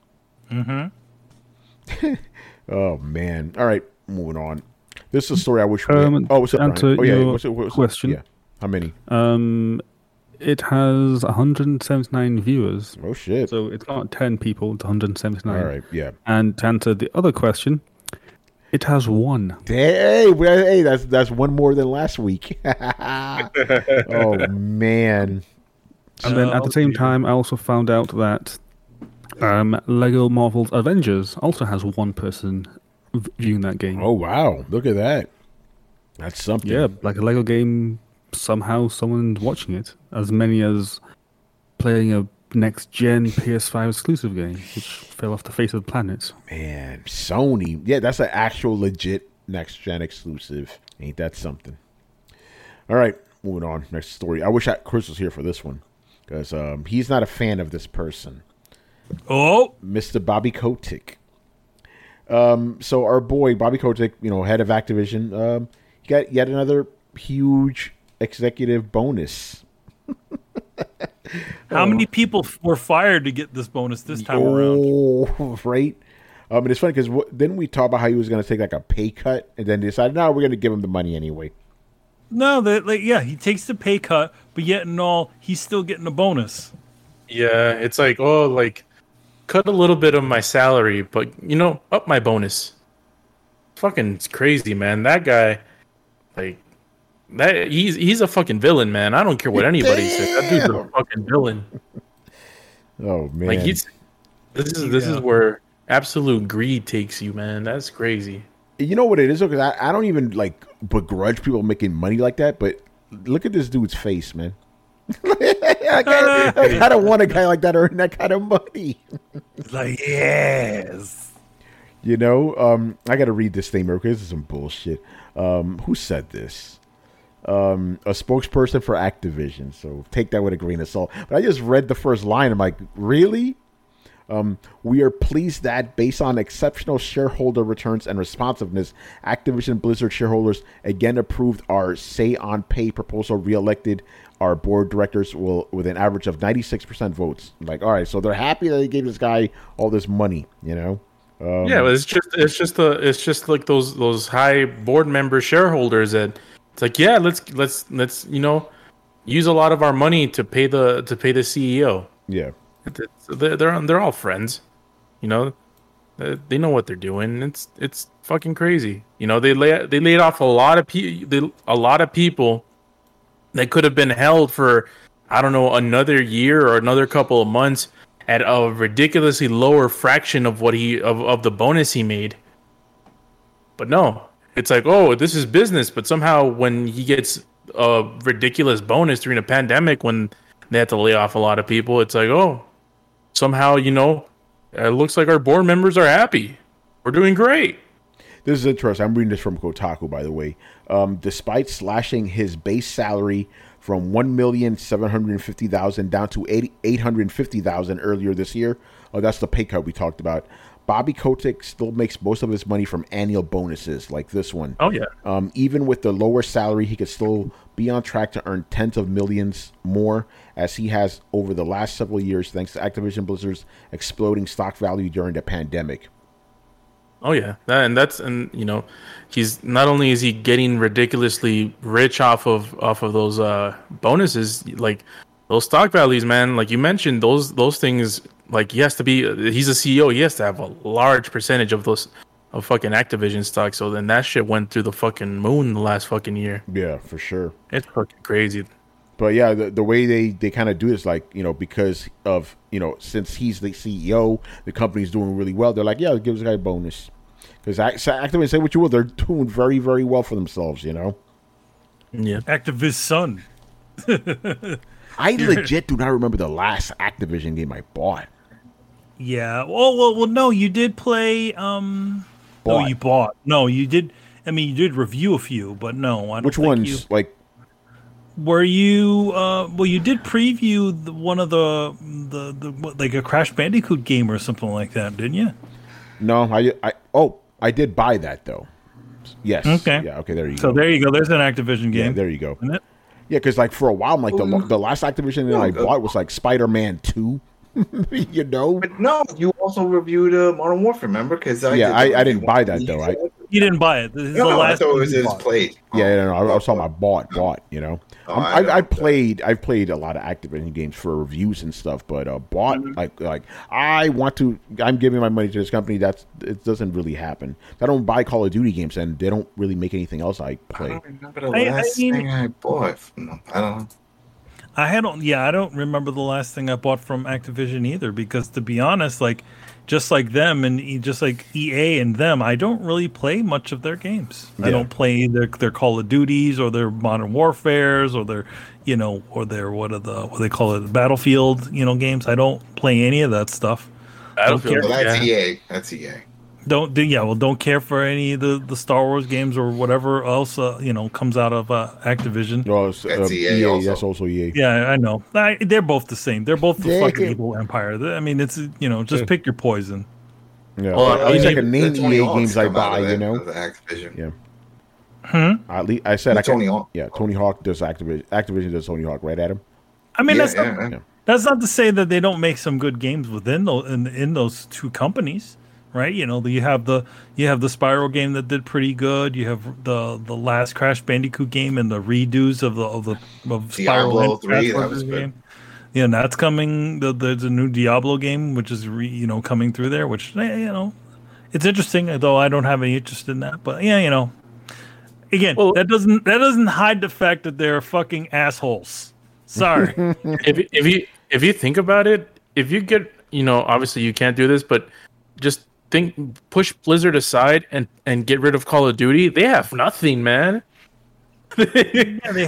Oh man! All right, moving on. This is a story I wish. What's up, Brian? Oh yeah, what's question? Yeah, how many? It has 179 viewers. Oh shit! So it's not 10 people; it's 179. All right, yeah. And to answer the other question, it has 1. Hey, that's one more than last week. Oh man! And then at the same time, I also found out that Lego Marvel's Avengers also has 1 person viewing that game. Oh wow! Look at that. That's something. Yeah, like a Lego game. Somehow someone's watching it. As many as playing a next-gen PS5 exclusive game, which fell off the face of the planet. Man, Sony. Yeah, that's an actual legit next-gen exclusive. Ain't that something? All right, moving on. Next story. I wish Chris was here for this one, because he's not a fan of this person. Oh, Mr. Bobby Kotick. So our boy Bobby Kotick, head of Activision, he got yet another huge executive bonus. How many people were fired to get this bonus this time around? Oh, right. And it's funny because didn't we talk about how he was going to take like a pay cut and then decided, no, we're going to give him the money anyway. No, he takes the pay cut, but yet and all, he's still getting a bonus. Yeah, it's like, cut a little bit of my salary, but up my bonus. Fucking it's crazy, man. That guy, he's a fucking villain, man. I don't care what anybody says. That dude's a fucking villain. Oh man, this is where absolute greed takes you, man. That's crazy. You know what it is? Because I don't even begrudge people making money like that, but look at this dude's face, man. I don't want a guy like that earning that kind of money. Yes. I got to read this thing, because this is some bullshit. Who said this? A spokesperson for Activision. So take that with a grain of salt. But I just read the first line. I'm like, really? We are pleased that based on exceptional shareholder returns and responsiveness, Activision Blizzard shareholders again approved our say on pay proposal, reelected our board directors with an average of 96% votes. Like, all right, so they're happy that they gave this guy all this money, yeah, but it's just like those high board member shareholders that it's like, yeah, let's use a lot of our money to pay the CEO. Yeah. They're all friends, they know what they're doing. It's fucking crazy. They laid off a lot of people that could have been held for, I don't know, another year or another couple of months at a ridiculously lower fraction of what of the bonus he made. But no, it's like, oh, this is business. But somehow when he gets a ridiculous bonus during a pandemic when they had to lay off a lot of people, it's like, oh, somehow, it looks like our board members are happy. We're doing great. This is interesting. I'm reading this from Kotaku, by the way. Despite slashing his base salary from $1,750,000 down to $850,000 earlier this year, that's the pay cut we talked about. Bobby Kotick still makes most of his money from annual bonuses like this one. Oh, yeah. Even with the lower salary, he could still be on track to earn tens of millions more as he has over the last several years thanks to Activision Blizzard's exploding stock value during the pandemic. Oh, yeah. And you know, he's not only is he getting ridiculously rich off of those bonuses, like those stock values, man, like you mentioned, those things. Like he's a CEO. He has to have a large percentage of those of fucking Activision stock. So then that shit went through the fucking moon the last fucking year. Yeah, for sure. It's fucking crazy. But yeah, the way they kind of do this, like, you know, because of, you know, since he's the CEO, the company's doing really well. They're like, yeah, give this guy a bonus. Because Activision, say what you will, they're doing very, very well for themselves, you know? Yeah. Activision son. I legit do not remember the last Activision game I bought. Yeah. Well. No, you did play. No, you bought. No, you did. I mean, you did review a few, but no, I don't. Which think ones? You, like, were you? Well, you did preview one of the like a Crash Bandicoot game or something like that, didn't you? No, I did buy that though. Yes. Okay. Yeah. Okay. There you go. So there you go. There's an Activision game. Yeah, there you go. Isn't it? Yeah, because like for a while, like the last Activision that I bought was like Spider-Man 2. You know, but no, you also reviewed Modern Warfare, remember? Because I didn't buy that though. You didn't buy it. This is the last. I thought it was played. Yeah, no, I was talking about bought. You know, I've played a lot of Activision games for reviews and stuff, but bought like I'm giving my money to this company. It doesn't really happen. I don't buy Call of Duty games, and they don't really make anything else I play. I don't remember the last thing I bought. No, I don't know. I don't remember the last thing I bought from Activision either, because to be honest, like just like them and just like EA and them, I don't really play much of their games. Yeah. I don't play their Call of Duties or their Modern Warfares or their, you know, or their what they call it, Battlefield, you know, games. I don't play any of that stuff. Battlefield, that's EA. That's EA. Don't care for any of the Star Wars games or whatever else you know, comes out of Activision. Well, that's EA. Also. That's also EA. Yeah, I know. They're both the same. They're both the fucking evil empire. I mean, it's, you know, just pick your poison. Yeah. Well, at least I can name EA games I buy. You know, Activision. Yeah. At least I said Tony Hawk. Yeah, Tony Hawk does Activision. Activision does Tony Hawk, right, Adam? I mean, that's not to say that they don't make some good games within in those two companies. Right, you know, you have the Spyro game that did pretty good. You have the last Crash Bandicoot game and the redos of Diablo Spyro 3. That was good. Game. Yeah, and that's coming. There's a new Diablo game which is coming through there. Which, you know, it's interesting. Though I don't have any interest in that. But yeah, you know, again, that doesn't hide the fact that they're fucking assholes. Sorry. if you think about it, if you get, you know, obviously you can't do this, but just push Blizzard aside and get rid of Call of Duty. They have nothing, man. They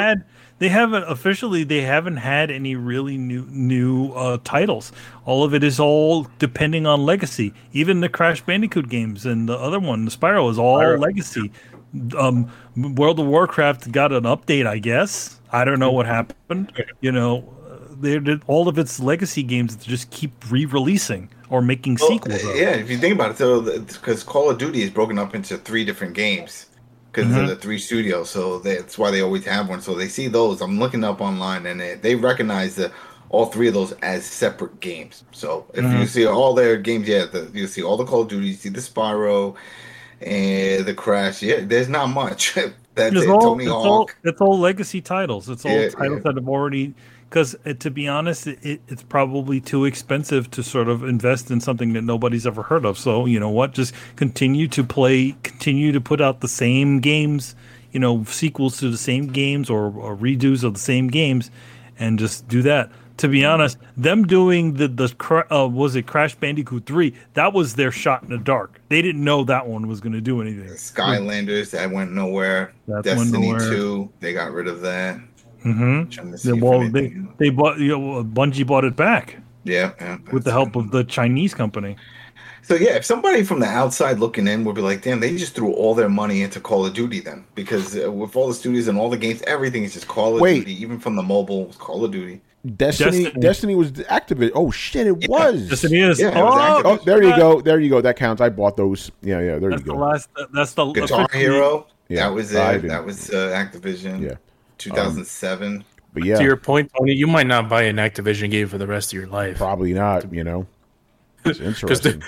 haven't had any really new titles. All of it is all depending on legacy. Even the Crash Bandicoot games and the other one, the Spyro, is all legacy. World of Warcraft got an update, I guess. I don't know what happened. You know, they did all of its legacy games to just keep re-releasing or making sequels. Yeah, if you think about it, so because Call of Duty is broken up into 3 different games because of the 3 studios, so that's why they always have one. So they see those. I'm looking up online, and they recognize all 3 of those as separate games. So if you see all their games, you see all the Call of Duty, you see the Spyro and the Crash. Yeah, there's not much. That's it. Tony Hawk. It's all legacy titles. It's all titles that have already. Because to be honest, it's probably too expensive to sort of invest in something that nobody's ever heard of. So you know what? Just continue to put out the same games, you know, sequels to the same games or redos of the same games, and just do that. To be honest, them doing was it Crash Bandicoot 3? That was their shot in the dark. They didn't know that one was going to do anything. Skylanders, that went nowhere. Destiny 2, they got rid of that. Mm-hmm. Well, they bought, Bungie bought it back. Yeah, with the help of the Chinese company. So yeah, if somebody from the outside looking in would be like, "Damn, they just threw all their money into Call of Duty," then because with all the studios and all the games, everything is just Call of Duty, even from the mobile Call of Duty. Destiny was Activision. Oh shit, it was. Destiny is. Yeah, oh, there you go. There you go. That counts. I bought those. Yeah. There you go. That's the Guitar Hero. Yeah, that was it. That was Activision. Yeah, 2007. But yeah, to your point, Tony, you might not buy an Activision game for the rest of your life. Probably not. It's interesting.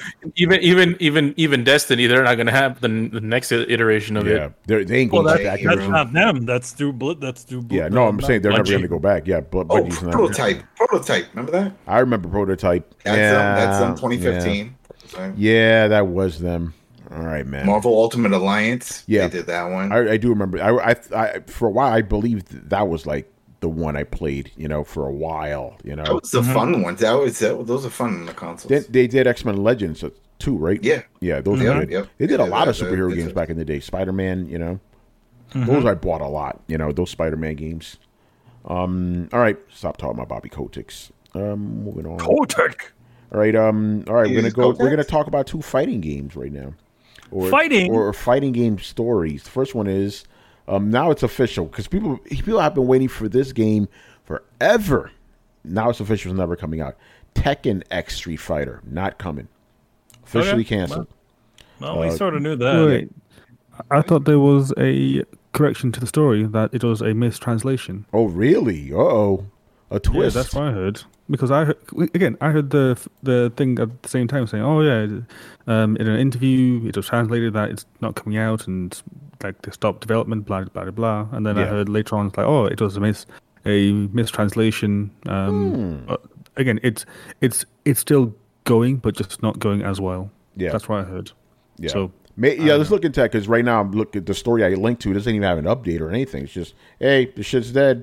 even Destiny, they're not going to have the next iteration of it. They ain't going back. That's not them. That's through Blood. Yeah, no, I'm saying they're never going to go back. Yeah, Prototype. Remember that? I remember Prototype. That's 2015. Yeah, that was them. All right, man. Marvel Ultimate Alliance. Yeah, they did that one. I do remember. I for a while I believed that was like the one I played, for a while, That was the fun ones. Those are fun in the consoles. They did X-Men Legends too, right? Yeah, those are good. They did a lot of superhero games back in the day. Spider-Man, those I bought a lot. Those Spider-Man games. All right, stop talking about Bobby Kotick. Moving on. Kotick. All right, we're gonna talk about two fighting games right now, or fighting game stories. The first one is. Now it's official because people have been waiting for this game forever. Now it's official; it's never coming out. Tekken X Street Fighter not coming. Officially canceled. Well, we sort of knew that. Wait, I thought there was a correction to the story that it was a mistranslation. Oh, really? A twist. Yeah, that's what I heard. Because I heard the thing at the same time saying, "Oh yeah, in an interview it was translated that it's not coming out and like they stopped development, blah blah blah blah." And then I heard later on it's like, "Oh, it was a mistranslation." Again, it's still going, but just not going as well. Yeah, that's what I heard. Yeah. So let's look into that because right now I'm looking at the story I linked to. It doesn't even have an update or anything. It's just, hey, the shit's dead.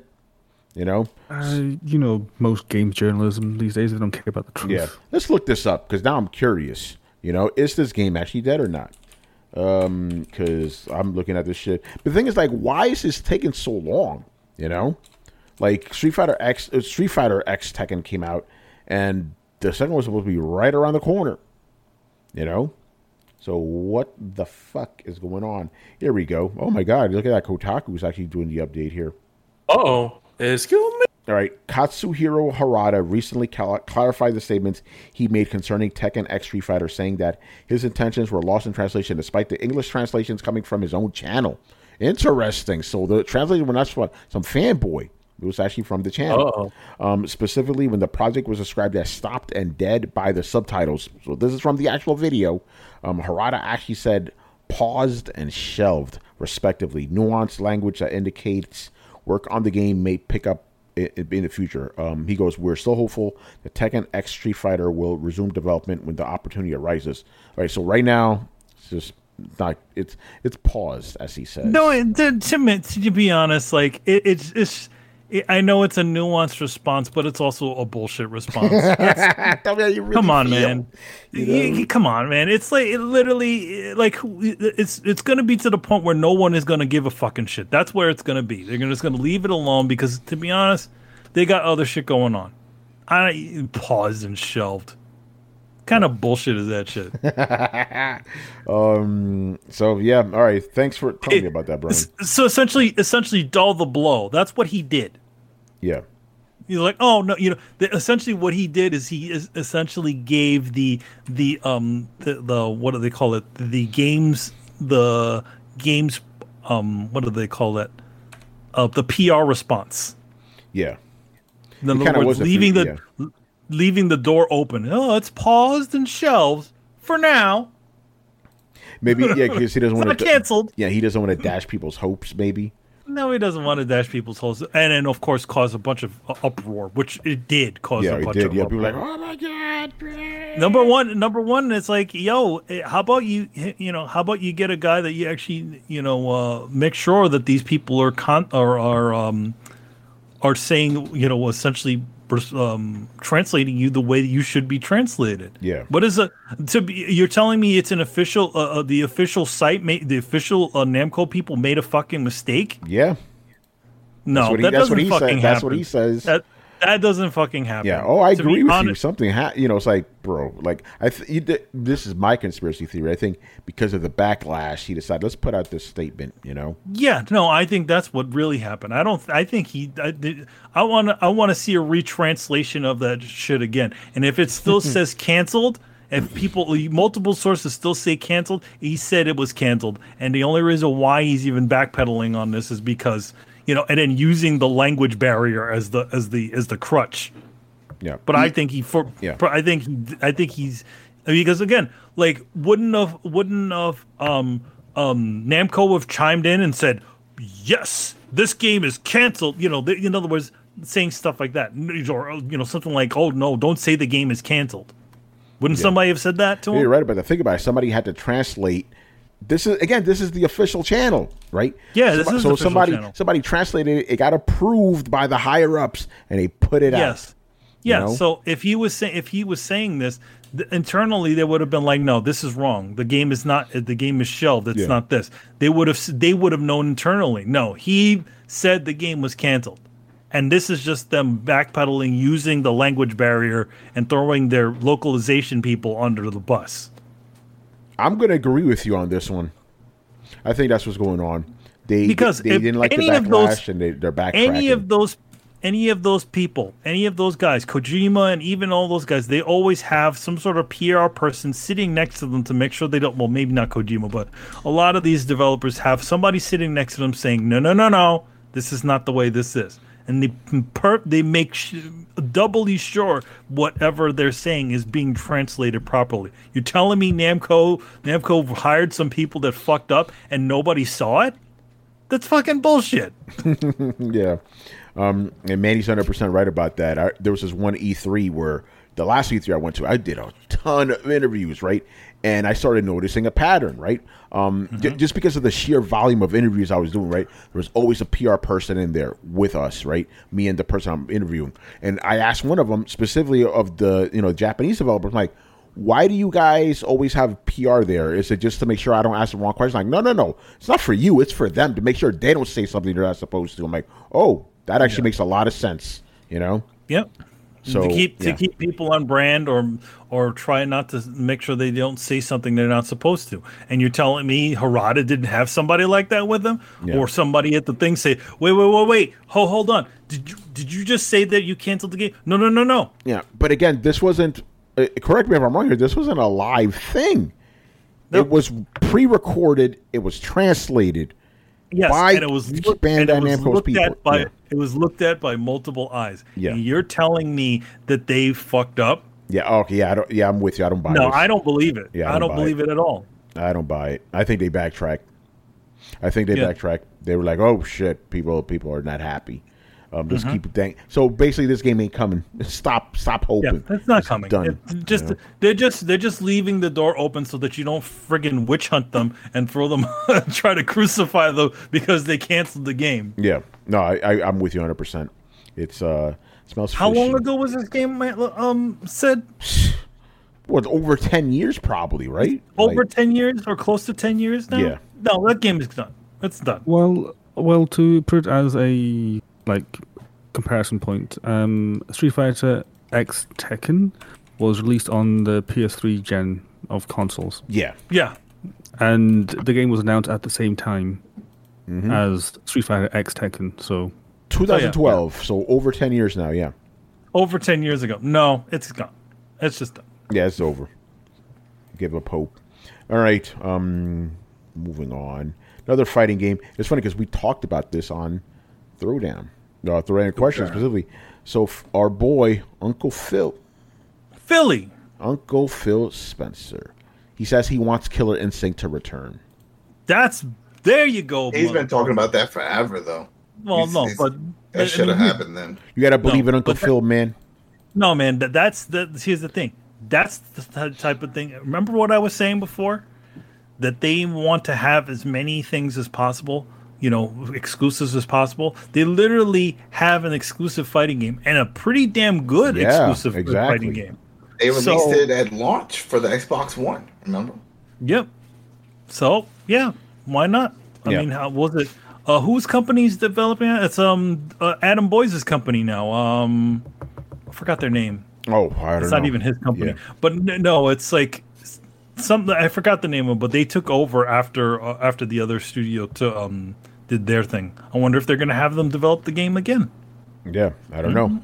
Most games journalism these days, they don't care about the truth. Yeah, let's look this up because now I'm curious. Is this game actually dead or not? Because I'm looking at this shit. But the thing is, like, why is this taking so long? Like Street Fighter X Tekken came out, and the second one was supposed to be right around the corner. So what the fuck is going on? Here we go. Oh my god, look at that. Kotaku's actually doing the update here. Uh-oh. Excuse me. All right. Katsuhiro Harada recently clarified the statements he made concerning Tekken X Street Fighter, saying that his intentions were lost in translation despite the English translations coming from his own channel. Interesting. So the translation was not from some fanboy. It was actually from the channel. Specifically, when the project was described as stopped and dead by the subtitles. So this is from the actual video. Harada actually said paused and shelved, respectively. Nuanced language that indicates work on the game may pick up in the future. He goes, we're still hopeful that Tekken X Street Fighter will resume development when the opportunity arises. All right, so right now, it's just not, it's paused, as he says. No, to be honest, like, it's I know it's a nuanced response, but it's also a bullshit response. Come on, man. Come on, man. It's like it literally, like it's going to be to the point where no one is going to give a fucking shit. That's where it's going to be. They're just going to leave it alone because, to be honest, they got other shit going on. I paused and shelved. What kind of bullshit is that shit? So yeah, all right. Thanks for telling me about that, Brian. So essentially, dull the blow. That's what he did. Yeah. He's like, oh no, essentially what he did is he essentially gave the what do they call it? The games. What do they call it? The PR response. Yeah. In other words, leaving the door open. Oh, it's paused and shelved for now. Maybe, because he doesn't want to canceled. Yeah, he doesn't want to dash people's hopes. Maybe. No, he doesn't want to dash people's hopes, and then of course cause a bunch of uproar, which it did cause a bunch of uproar. Yeah, people were like, oh my god. Number one, it's like, yo, how about you get a guy that you actually, make sure that these people are saying, essentially translating you the way you should be translated. Yeah. What is it? You're telling me it's an official, the official site, the official Namco people made a fucking mistake? Yeah. No, that doesn't fucking happen. That's what he says. That doesn't fucking happen. Yeah. Oh, I agree with you. Something, it's like, bro, like this is my conspiracy theory. I think because of the backlash, he decided let's put out this statement. Yeah. No, I think that's what really happened. I want to see a retranslation of that shit again. And if it still says canceled, if multiple sources still say canceled, he said it was canceled. And the only reason why he's even backpedaling on this is because. And then using the language barrier as the crutch. Yeah. But I think he's because again, like wouldn't have Namco have chimed in and said, yes, this game is canceled. In other words, saying stuff like that, or something like, oh no, don't say the game is canceled. Wouldn't somebody have said that to him? You're right about that. Think about it. Somebody had to translate. This is the official channel, right? Yeah, this is the official channel. Somebody translated it. It got approved by the higher ups, and they put it out. Yeah. So if he was saying this internally, they would have been like, "No, this is wrong. The game is not. The game is shelved. It's not this." They would have known internally. No, he said the game was canceled, and this is just them backpedaling, using the language barrier and throwing their localization people under the bus. I'm going to agree with you on this one. I think that's what's going on. They didn't like the backlash, and they're backtracking. Any of those people, any of those guys, Kojima and even all those guys, they always have some sort of PR person sitting next to them to make sure they don't. Well, maybe not Kojima, but a lot of these developers have somebody sitting next to them saying, "No, this is not the way this is." And they make doubly sure whatever they're saying is being translated properly. You're telling me Namco hired some people that fucked up and nobody saw it? That's fucking bullshit. Yeah. And Manny's 100% right about that. There was this one E3 where the last E3 I went to, I did a ton of interviews, right? And I started noticing a pattern, right? Just because of the sheer volume of interviews I was doing, right? There was always a PR person in there with us, right? Me and the person I'm interviewing. And I asked one of them, specifically of the Japanese developers, like, why do you guys always have PR there? Is it just to make sure I don't ask the wrong question? Like, no. It's not for you. It's for them to make sure they don't say something they're not supposed to. I'm like, oh, that actually makes a lot of sense, Yep. So to keep people on brand or try not to make sure they don't say something they're not supposed to. And you're telling me Harada didn't have somebody like that with him, or somebody at the thing say, wait, hold on, did you just say that you canceled the game? No. Yeah, but again, this wasn't. Correct me if I'm wrong here. This wasn't a live thing. Nope. It was pre-recorded. It was translated. Yes, and it was looked at by multiple eyes. Yeah. And you're telling me that they fucked up? Yeah. Okay. Yeah. I'm with you. I don't buy it. No, I don't believe it. Yeah, I don't believe it at all. I don't buy it. I think they backtracked. They were like, "Oh shit, people are not happy." Just keep it dang. So basically, this game ain't coming. Stop hoping. Yeah, it's not coming. It's done. They're just leaving the door open so that you don't friggin' witch hunt them and throw them, try to crucify them because they canceled the game. Yeah, no, I'm with you 100%. It's smells. How long ago was this game? Said. What, over 10 years, probably, right? Over 10 years or close to 10 years now. Yeah. No, that game is done. It's done. Well, to put it as a comparison point, Street Fighter X Tekken was released on the PS3 gen of consoles. Yeah. And the game was announced at the same time as Street Fighter X Tekken. So 2012. So over 10 years now. Yeah. Over 10 years ago. No, it's gone. It's just done. Yeah, it's over. Give up hope. All right. Moving on. Another fighting game. It's funny because we talked about this on Throwdown. Throwdown Questions specifically. So our boy, Uncle Uncle Phil Spencer. He says he wants Killer Instinct to return. There you go. He's been talking about that forever, though. Well, but that should have happened then. You got to believe in Uncle Phil, man. No, man. Here's the thing. That's the type of thing. Remember what I was saying before? That they want to have as many things as possible, exclusives as possible. They literally have an exclusive fighting game and a pretty damn good exclusive fighting game. They released it at launch for the Xbox One, remember? Yep. So, yeah, why not? I mean, how was it? Whose company's developing it? It's Adam Boyce's company now. I forgot their name. Oh, I don't know. It's not even his company. Yeah. But no, it's like something. I forgot the name of it, but they took over after the other studio did their thing. I wonder if they're going to have them develop the game again. Yeah, I don't know.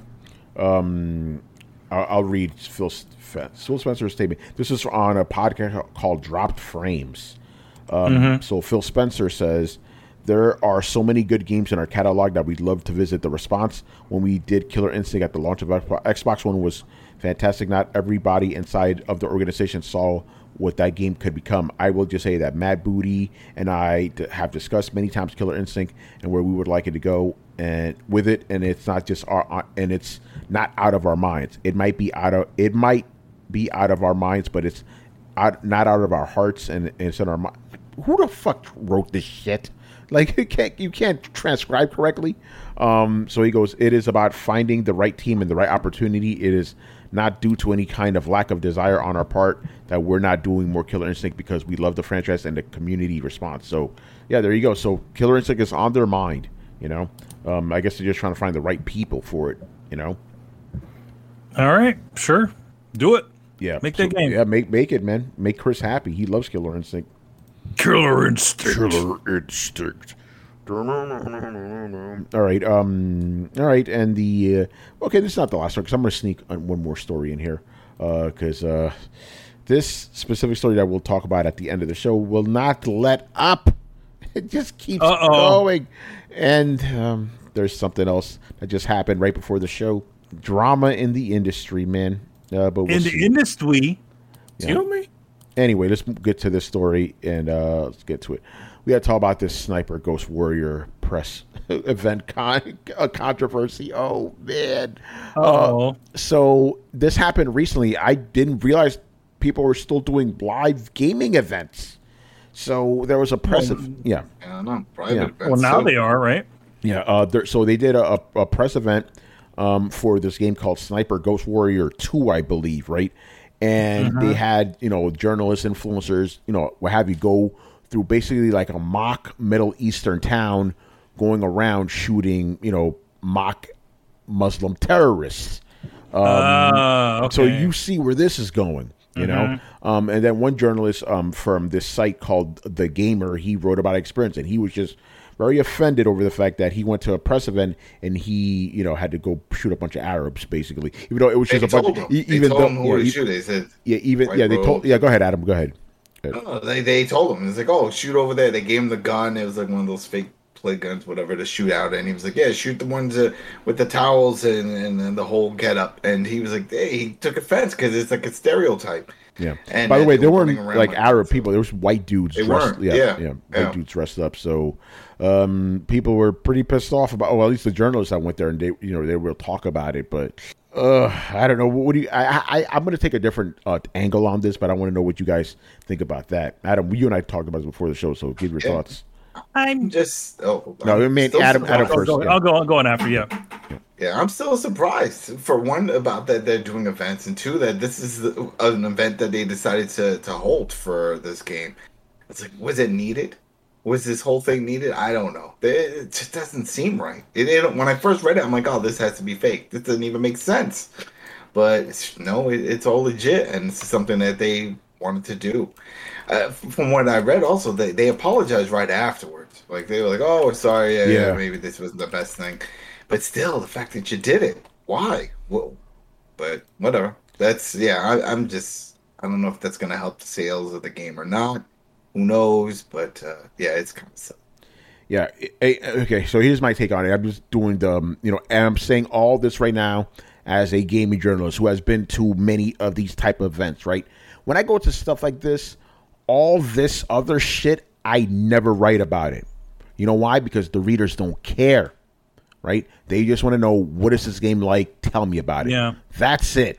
I'll read Phil Spencer's statement. This is on a podcast called Dropped Frames. So Phil Spencer says, there are so many good games in our catalog that we'd love to visit. The response when we did Killer Instinct at the launch of Xbox One was fantastic. Not everybody inside of the organization saw what that game could become. I will just say that Matt Booty and I have discussed many times Killer Instinct and where we would like it to go and with it, and it's not just and it's not out of our minds. It might be out of our minds, but it's not out of our hearts, and it's in our mind. Who the fuck wrote this shit? Like, you can't transcribe correctly. So he goes, it is about finding the right team and the right opportunity. It is not due to any kind of lack of desire on our part that we're not doing more Killer Instinct because we love the franchise and the community response. So, yeah, there you go. So Killer Instinct is on their mind, you know. I guess they're just trying to find the right people for it, you know. All right, sure. Do it. Yeah. Make that game. Yeah, make it, man. Make Chris happy. He loves Killer Instinct. Killer Instinct. All right. And the okay, this is not the last one because I'm going to sneak one more story in here because this specific story that we'll talk about at the end of the show will not let up. It just keeps going, and there's something else that just happened right before the show. Drama in the industry, man. But we'll in the industry, excuse me. Anyway, let's get to this story and let's get to it. We got to talk about this Sniper Ghost Warrior press event controversy. Oh, man. So this happened recently. I didn't realize people were still doing live gaming events. So there was a press private event. Well, now they are, right? Yeah. So they did a press event for this game called Sniper Ghost Warrior 2, I believe, right? And they had, journalists, influencers, what have you, go through basically like a mock Middle Eastern town, going around shooting, mock Muslim terrorists. Okay. So you see where this is going, you know? And then one journalist from this site called The Gamer, he wrote about experience, and he was just very offended over the fact that he went to a press event and he, had to go shoot a bunch of Arabs, basically. Even though it was just a bunch. They told him who to shoot. They said, go ahead, Adam. Go ahead. No, they told him. It's like, oh, shoot over there. They gave him the gun. It was like one of those fake play guns, whatever, to shoot out. And he was like, yeah, shoot the ones with the towels and the whole get up. And he was like, hey, he took offense because it's like a stereotype. Yeah. And by the way, there weren't like Arab people. There was white dudes. White dudes dressed up. So people were pretty pissed off about. Well, at least the journalists that went there, and they will talk about it. But I don't know. What do you? I'm going to take a different angle on this, but I want to know what you guys think about that. Adam, you and I talked about this before the show, so give your thoughts. I'm just. No, I mean Adam first. I'll go on after you. Yeah, I'm still surprised, for one, about that they're doing events, and two, that this is an event that they decided to hold for this game. It's like, was it needed? Was this whole thing needed? I don't know. It just doesn't seem right. When I first read it, I'm like, oh, this has to be fake. This doesn't even make sense. But it's all legit, and it's something that they wanted to do. From what I read, also, they apologized right afterwards. Like, they were like, oh, sorry, maybe this wasn't the best thing. But still, the fact that you did it, why? Well, but whatever. I'm just, I don't know if that's going to help the sales of the game or not. Who knows? But it's kind of silly. Yeah. Okay. So here's my take on it. I'm just doing and I'm saying all this right now as a gaming journalist who has been to many of these type of events, right? When I go to stuff like this, all this other shit, I never write about it. You know why? Because the readers don't care. Right? They just want to know, what is this game like? Tell me about it. Yeah. That's it,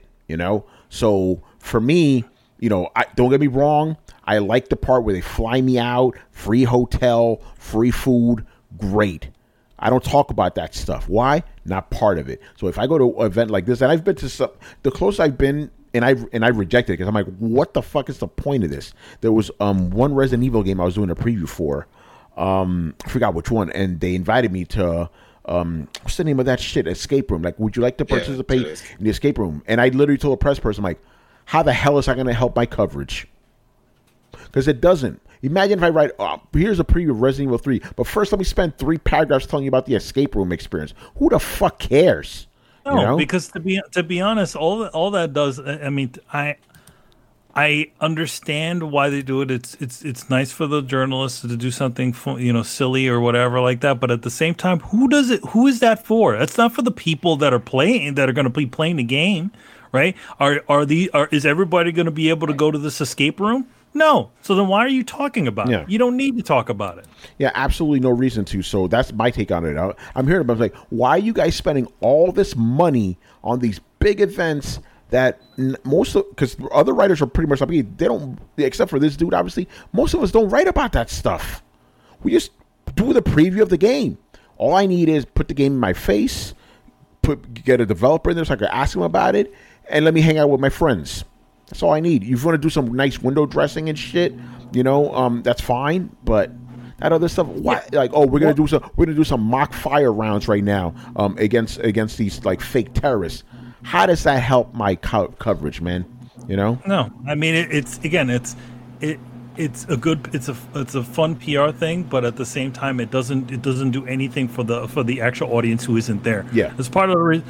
So for me, don't get me wrong. I like the part where they fly me out, free hotel, free food. Great. I don't talk about that stuff. Why? Not part of it. So if I go to an event like this, and I've been to some, the closest I've been, and I rejected it because I'm like, what the fuck is the point of this? There was one Resident Evil game I was doing a preview for. I forgot which one, and they invited me to what's the name of that shit? Escape room. Like, would you like to participate in the escape room? And I literally told a press person, like, how the hell is that going to help my coverage? Because it doesn't. Imagine if I write, here's a preview of Resident Evil 3, but first let me spend 3 paragraphs telling you about the escape room experience. Who the fuck cares? No, you know? Because to be honest, all that does. I mean, I understand why they do it. It's nice for the journalists to do something, silly or whatever like that. But at the same time, who does it? Who is that for? It's not for the people that are going to be playing the game, right? Is everybody going to be able to go to this escape room? No. So then why are you talking about it? You don't need to talk about it. Yeah, absolutely no reason to. So that's my take on it. I'm hearing about like, why are you guys spending all this money on these big events that because other writers are pretty much like, they don't, except for this dude, obviously, most of us don't write about that stuff. We just do the preview of the game. All I need is put the game in my face, get a developer in there so I can ask him about it, and let me hang out with my friends. That's all I need. If you want to do some nice window dressing and shit, that's fine. But that other stuff, why? Like, we're gonna do some mock fire rounds right now, against these like fake terrorists. How does that help my coverage, man? No, I mean it's a fun PR thing, but at the same time, it doesn't do anything for the actual audience who isn't there. Yeah, it's part of the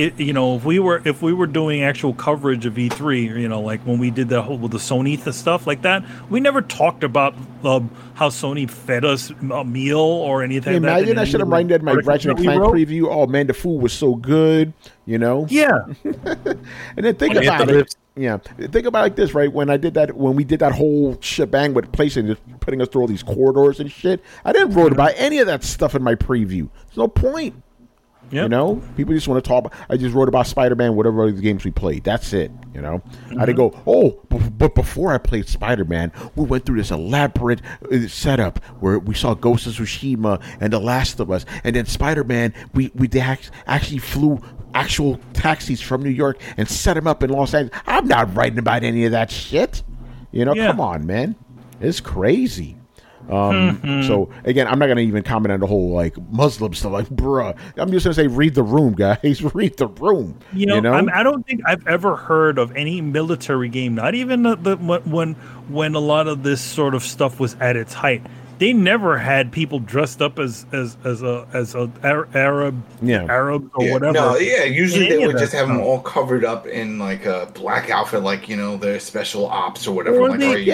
if we were doing actual coverage of E3, like when we did the whole with the Sony stuff like that, we never talked about how Sony fed us a meal or anything. Imagine I should have written that in my Ratchet and Clank preview. Oh man, the food was so good, Yeah, and then think about it. Yeah, think about it like this, right? When we did that whole shebang with PlayStation, just putting us through all these corridors and shit, I didn't write about any of that stuff in my preview. There's no point. Yep. People just want to talk. I just wrote about Spider-Man, whatever the games we played. That's it. Mm-hmm. I didn't go, but before I played Spider-Man, we went through this elaborate setup where we saw Ghost of Tsushima and The Last of Us, and then Spider-Man, we actually flew actual taxis from New York and set them up in Los Angeles. I'm not writing about any of that shit. Come on, man. It's crazy. So again, I'm not going to even comment on the whole like Muslim stuff. Like, bruh, I'm just going to say, read the room, guys. Read the room. I don't think I've ever heard of any military game, not even when a lot of this sort of stuff was at its height. They never had people dressed up as a Arab or whatever. No, usually they would just have them all covered up in like a black outfit, like their special ops or whatever.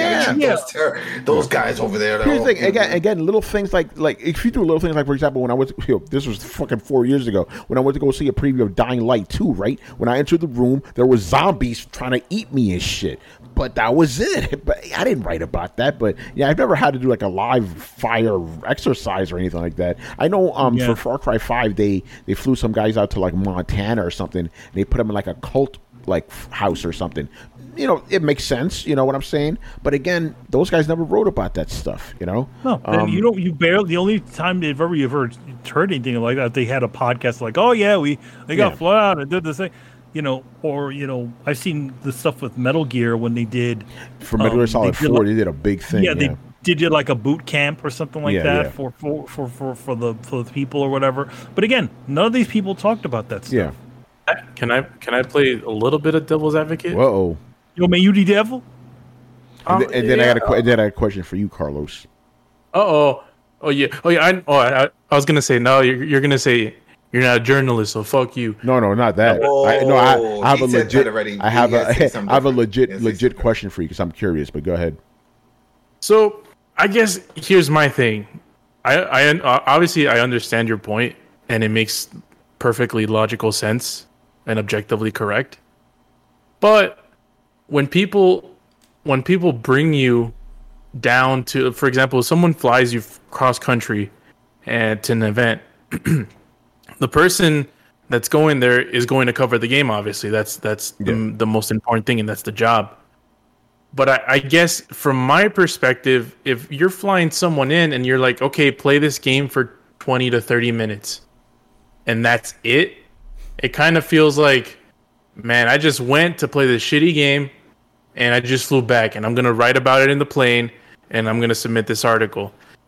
Those guys over there. Here's the thing, again, little things like if you do little things like, for example, when I was this was fucking 4 years ago when I went to go see a preview of Dying Light 2, right? When I entered the room, there were zombies trying to eat me and shit. But that was it. But I didn't write about that. But yeah, I've never had to do like a live fire exercise or anything like that. I know for Far Cry 5 they flew some guys out to like Montana or something, and they put them in like a cult like house or something. It makes sense, you know what I'm saying? But again, those guys never wrote about that stuff, No, you barely. The only time they've ever heard anything like that, they had a podcast like, oh yeah, they got flown out and did this thing. I've seen the stuff with Metal Gear when they did for Metal Gear Solid 4. They did a big thing. Yeah, they did like a boot camp or something like that for the people or whatever. But again, none of these people talked about that stuff. Yeah. Can I play a little bit of devil's advocate? Whoa. Yo, man, you the devil? And then I got a question for you, Carlos. Oh yeah. I was gonna say no. You're gonna say. You're not a journalist, so fuck you. No, not that. I have a legit. I have a legit question for you because I'm curious. But go ahead. So I guess here's my thing. I obviously I understand your point, and it makes perfectly logical sense and objectively correct. But when people bring you down to, for example, someone flies you cross country and to an event. The person that's going there is going to cover the game. Obviously, that's the most important thing, and that's the job. But I guess from my perspective, if you're flying someone in and you're like, okay, play this game for 20 to 30 minutes, and that's it, it kind of feels like, man, I just went to play this shitty game, and I just flew back, and I'm going to write about it in the plane, and I'm going to submit this article.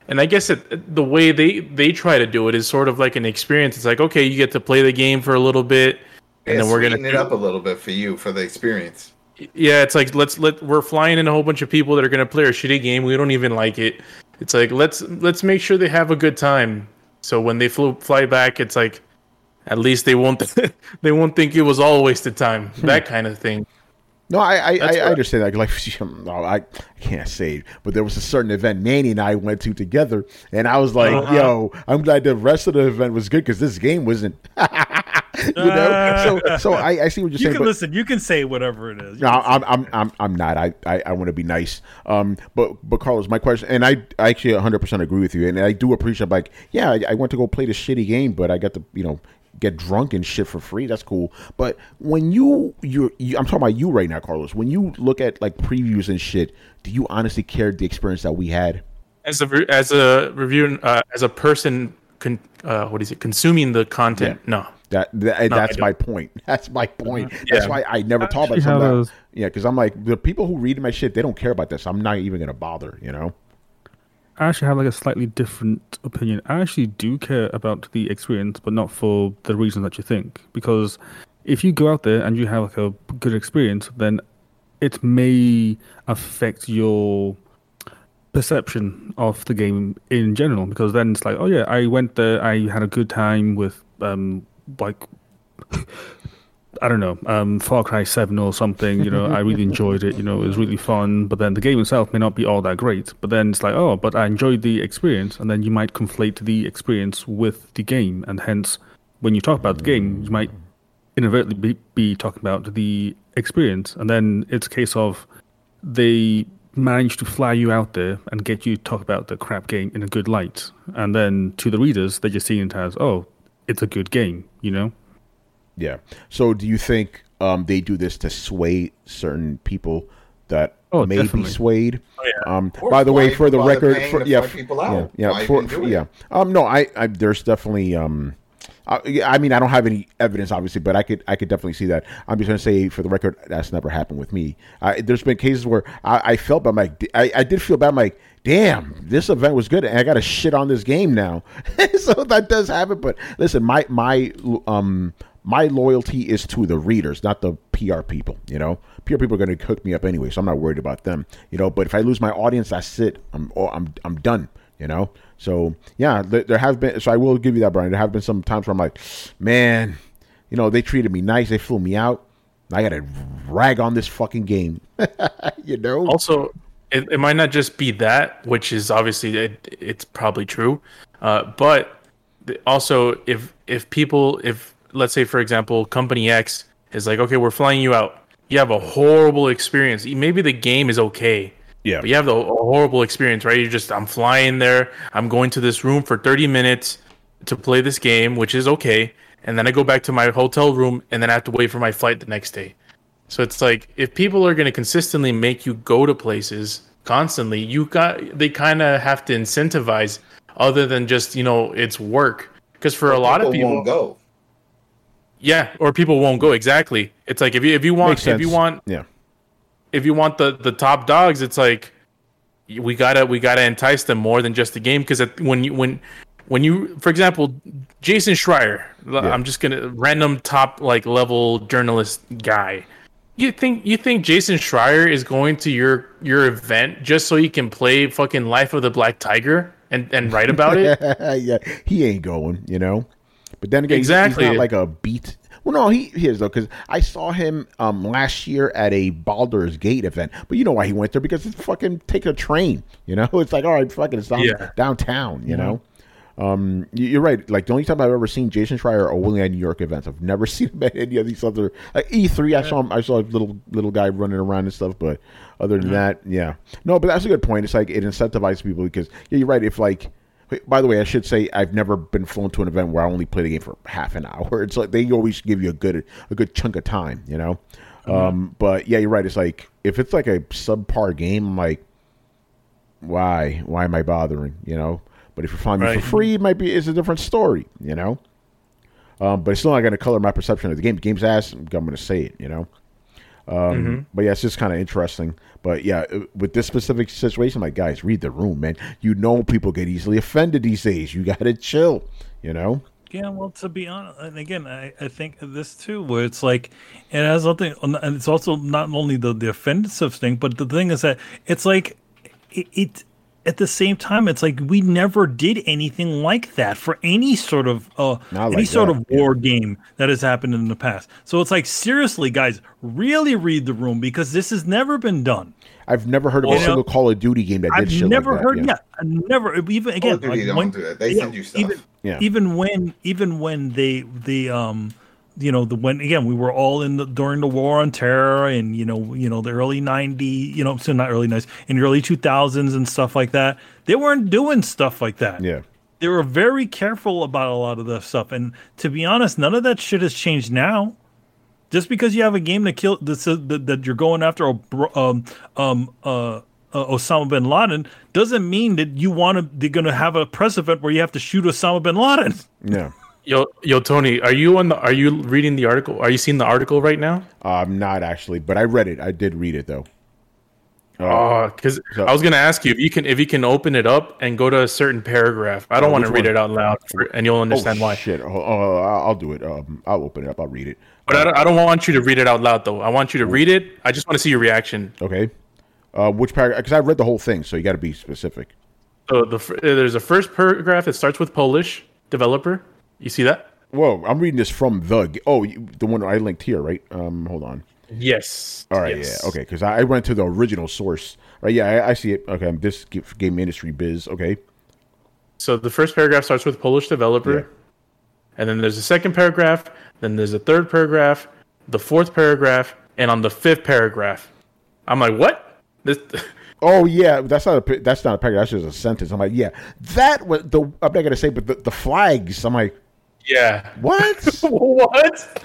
And I guess the way they try to do it is sort of like an experience. It's like, okay, you get to play the game for a little bit, and then we're gonna it up a little bit for you for the experience. Yeah, it's like we're flying in a whole bunch of people that are gonna play our shitty game. We don't even like it. It's like let's make sure they have a good time. So when they fly back, it's like at least they won't they won't think it was all a waste of time. That kind of thing. No, I understand that. Like, I can't say it, but there was a certain event Manny and I went to together, and I was like, yo, I'm glad the rest of the event was good because this game wasn't. You know, so I see what you're saying. You can listen. You can say whatever it is. No, I'm not. I want to be nice. But Carlos, my question, and I actually 100% agree with you, and I do appreciate. Like, yeah, I went to go play this shitty game, but I got to get drunk and shit for free. That's cool. But when you I'm talking about you right now, Carlos. When you look at like previews and shit, do you honestly care the experience that we had? As a reviewer, as a person, consuming the content? Yeah. No. That's my point. That's my point. That's why I never talk about something. Yeah, because I'm like, the people who read my shit, they don't care about this. I'm not even gonna bother. I actually have like a slightly different opinion. I actually do care about the experience, but not for the reason that you think. Because if you go out there and you have like a good experience, then it may affect your perception of the game in general. Because then it's like, oh yeah, I went there, I had a good time with like I don't know, Far Cry 7 or something, I really enjoyed it, it was really fun, but then the game itself may not be all that great, but then it's like, oh, but I enjoyed the experience, and then you might conflate the experience with the game, and hence, when you talk about the game, you might inadvertently be talking about the experience, and then it's a case of they manage to fly you out there and get you to talk about the crap game in a good light, and then to the readers, they're just seeing it as, oh, it's a good game, Yeah. So do you think they do this to sway certain people that may definitely be swayed? Oh, yeah. By the way, for the record, no, there's definitely I mean, I don't have any evidence, obviously, but I could definitely see that. I'm just going to say, for the record, that's never happened with me. There's been cases where I felt bad. I did feel bad. I'm like, damn, this event was good, and I got to shit on this game now. So that does happen. But listen, my loyalty is to the readers, not the PR people. PR people are going to hook me up anyway, so I'm not worried about them. But if I lose my audience, that's it. I'm done. So yeah, there have been. So I will give you that, Brian. There have been some times where I'm like, man, they treated me nice. They flew me out. I got to rag on this fucking game. Also, it might not just be that, which is obviously it's probably true, but also if let's say, for example, Company X is like, okay, we're flying you out. You have a horrible experience. Maybe the game is okay. Yeah. But you have a horrible experience, right? I'm flying there. I'm going to this room for 30 minutes to play this game, which is okay. And then I go back to my hotel room, and then I have to wait for my flight the next day. So it's like, if people are going to consistently make you go to places constantly, they kind of have to incentivize other than just, it's work. Because for a lot of people won't go. Yeah, or people won't go. Exactly. It's like if you want the top dogs, it's like we gotta entice them more than just the game. Because when you, for example, Jason Schreier, I'm just gonna random top like level journalist guy. You think Jason Schreier is going to your event just so he can play fucking Life of the Black Tiger and write about it? Yeah, he ain't going, But then again, exactly. He's not like a beat. Well, no, he is, though, because I saw him last year at a Baldur's Gate event. But you know why he went there? Because it's fucking take a train, It's like, all right, fucking it's downtown, You're right. Like, the only time I've ever seen Jason Schreier are only at New York events. I've never seen him at any of these other... Like E3, I saw a little guy running around and stuff, but other than that, yeah. No, but that's a good point. It's like, it incentivizes people because, yeah, you're right, if like... By the way, I should say I've never been flown to an event where I only play the game for half an hour. It's like they always give you a good chunk of time, Mm-hmm. But yeah, you're right. It's like if it's like a subpar game, I'm like, why am I bothering? But if you're flying me for free, it's a different story, But it's still not going to color my perception of the game. The game's ass. I'm going to say it, But yeah, it's just kind of interesting. But yeah, with this specific situation, like, guys, read the room, man. You know, people get easily offended these days. You got to chill, you know? Yeah, well, to be honest, and again, I think this too, where it's like, it has something, and it's also not only the offensive thing, but the thing is that it's like, it at the same time, it's like we never did anything like that for any sort of war game that has happened in the past. So it's like, seriously, guys, really read the room, because this has never been done. I've never heard of a single Call of Duty game that did shit like that. I've never heard. Yeah, I never. Even again, Call of Duty don't do that. They send you stuff. Even when they when again we were all during the War on Terror, and the early 90s, so not early 90s, in the early 2000s and stuff like that, they weren't doing stuff like that. Yeah, they were very careful about a lot of the stuff, and to be honest, none of that shit has changed now. Just because you have a game that you're going after Osama bin Laden doesn't mean that they're going to have a precedent where you have to shoot Osama bin Laden. Yeah. Yo, Tony, are you reading the article? Are you seeing the article right now? I'm not actually, but I read it. I did read it though. Because I was going to ask you if you can open it up and go to a certain paragraph. I don't want to read it out loud, and you'll understand why. Shit. I'll do it. I'll open it up. I'll read it. But I don't want you to read it out loud, though. I want you to read it. I just want to see your reaction. Okay. Which paragraph? Because I read the whole thing, so you got to be specific. So there's a first paragraph that starts with Polish developer. You see that? Whoa, I'm reading this from the one I linked here, right? Hold on. Yes. All right. Yes. Yeah. Okay. Because I went to the original source. Right. Yeah. I see it. Okay. This game industry biz. Okay. So the first paragraph starts with Polish developer, and then there's a second paragraph. Then there's a third paragraph, the fourth paragraph, and on the fifth paragraph, I'm like, what? Oh yeah, that's not a paragraph. That's just a sentence. I'm like, yeah, that was I'm not gonna say, but the flags. I'm like, yeah, what? What?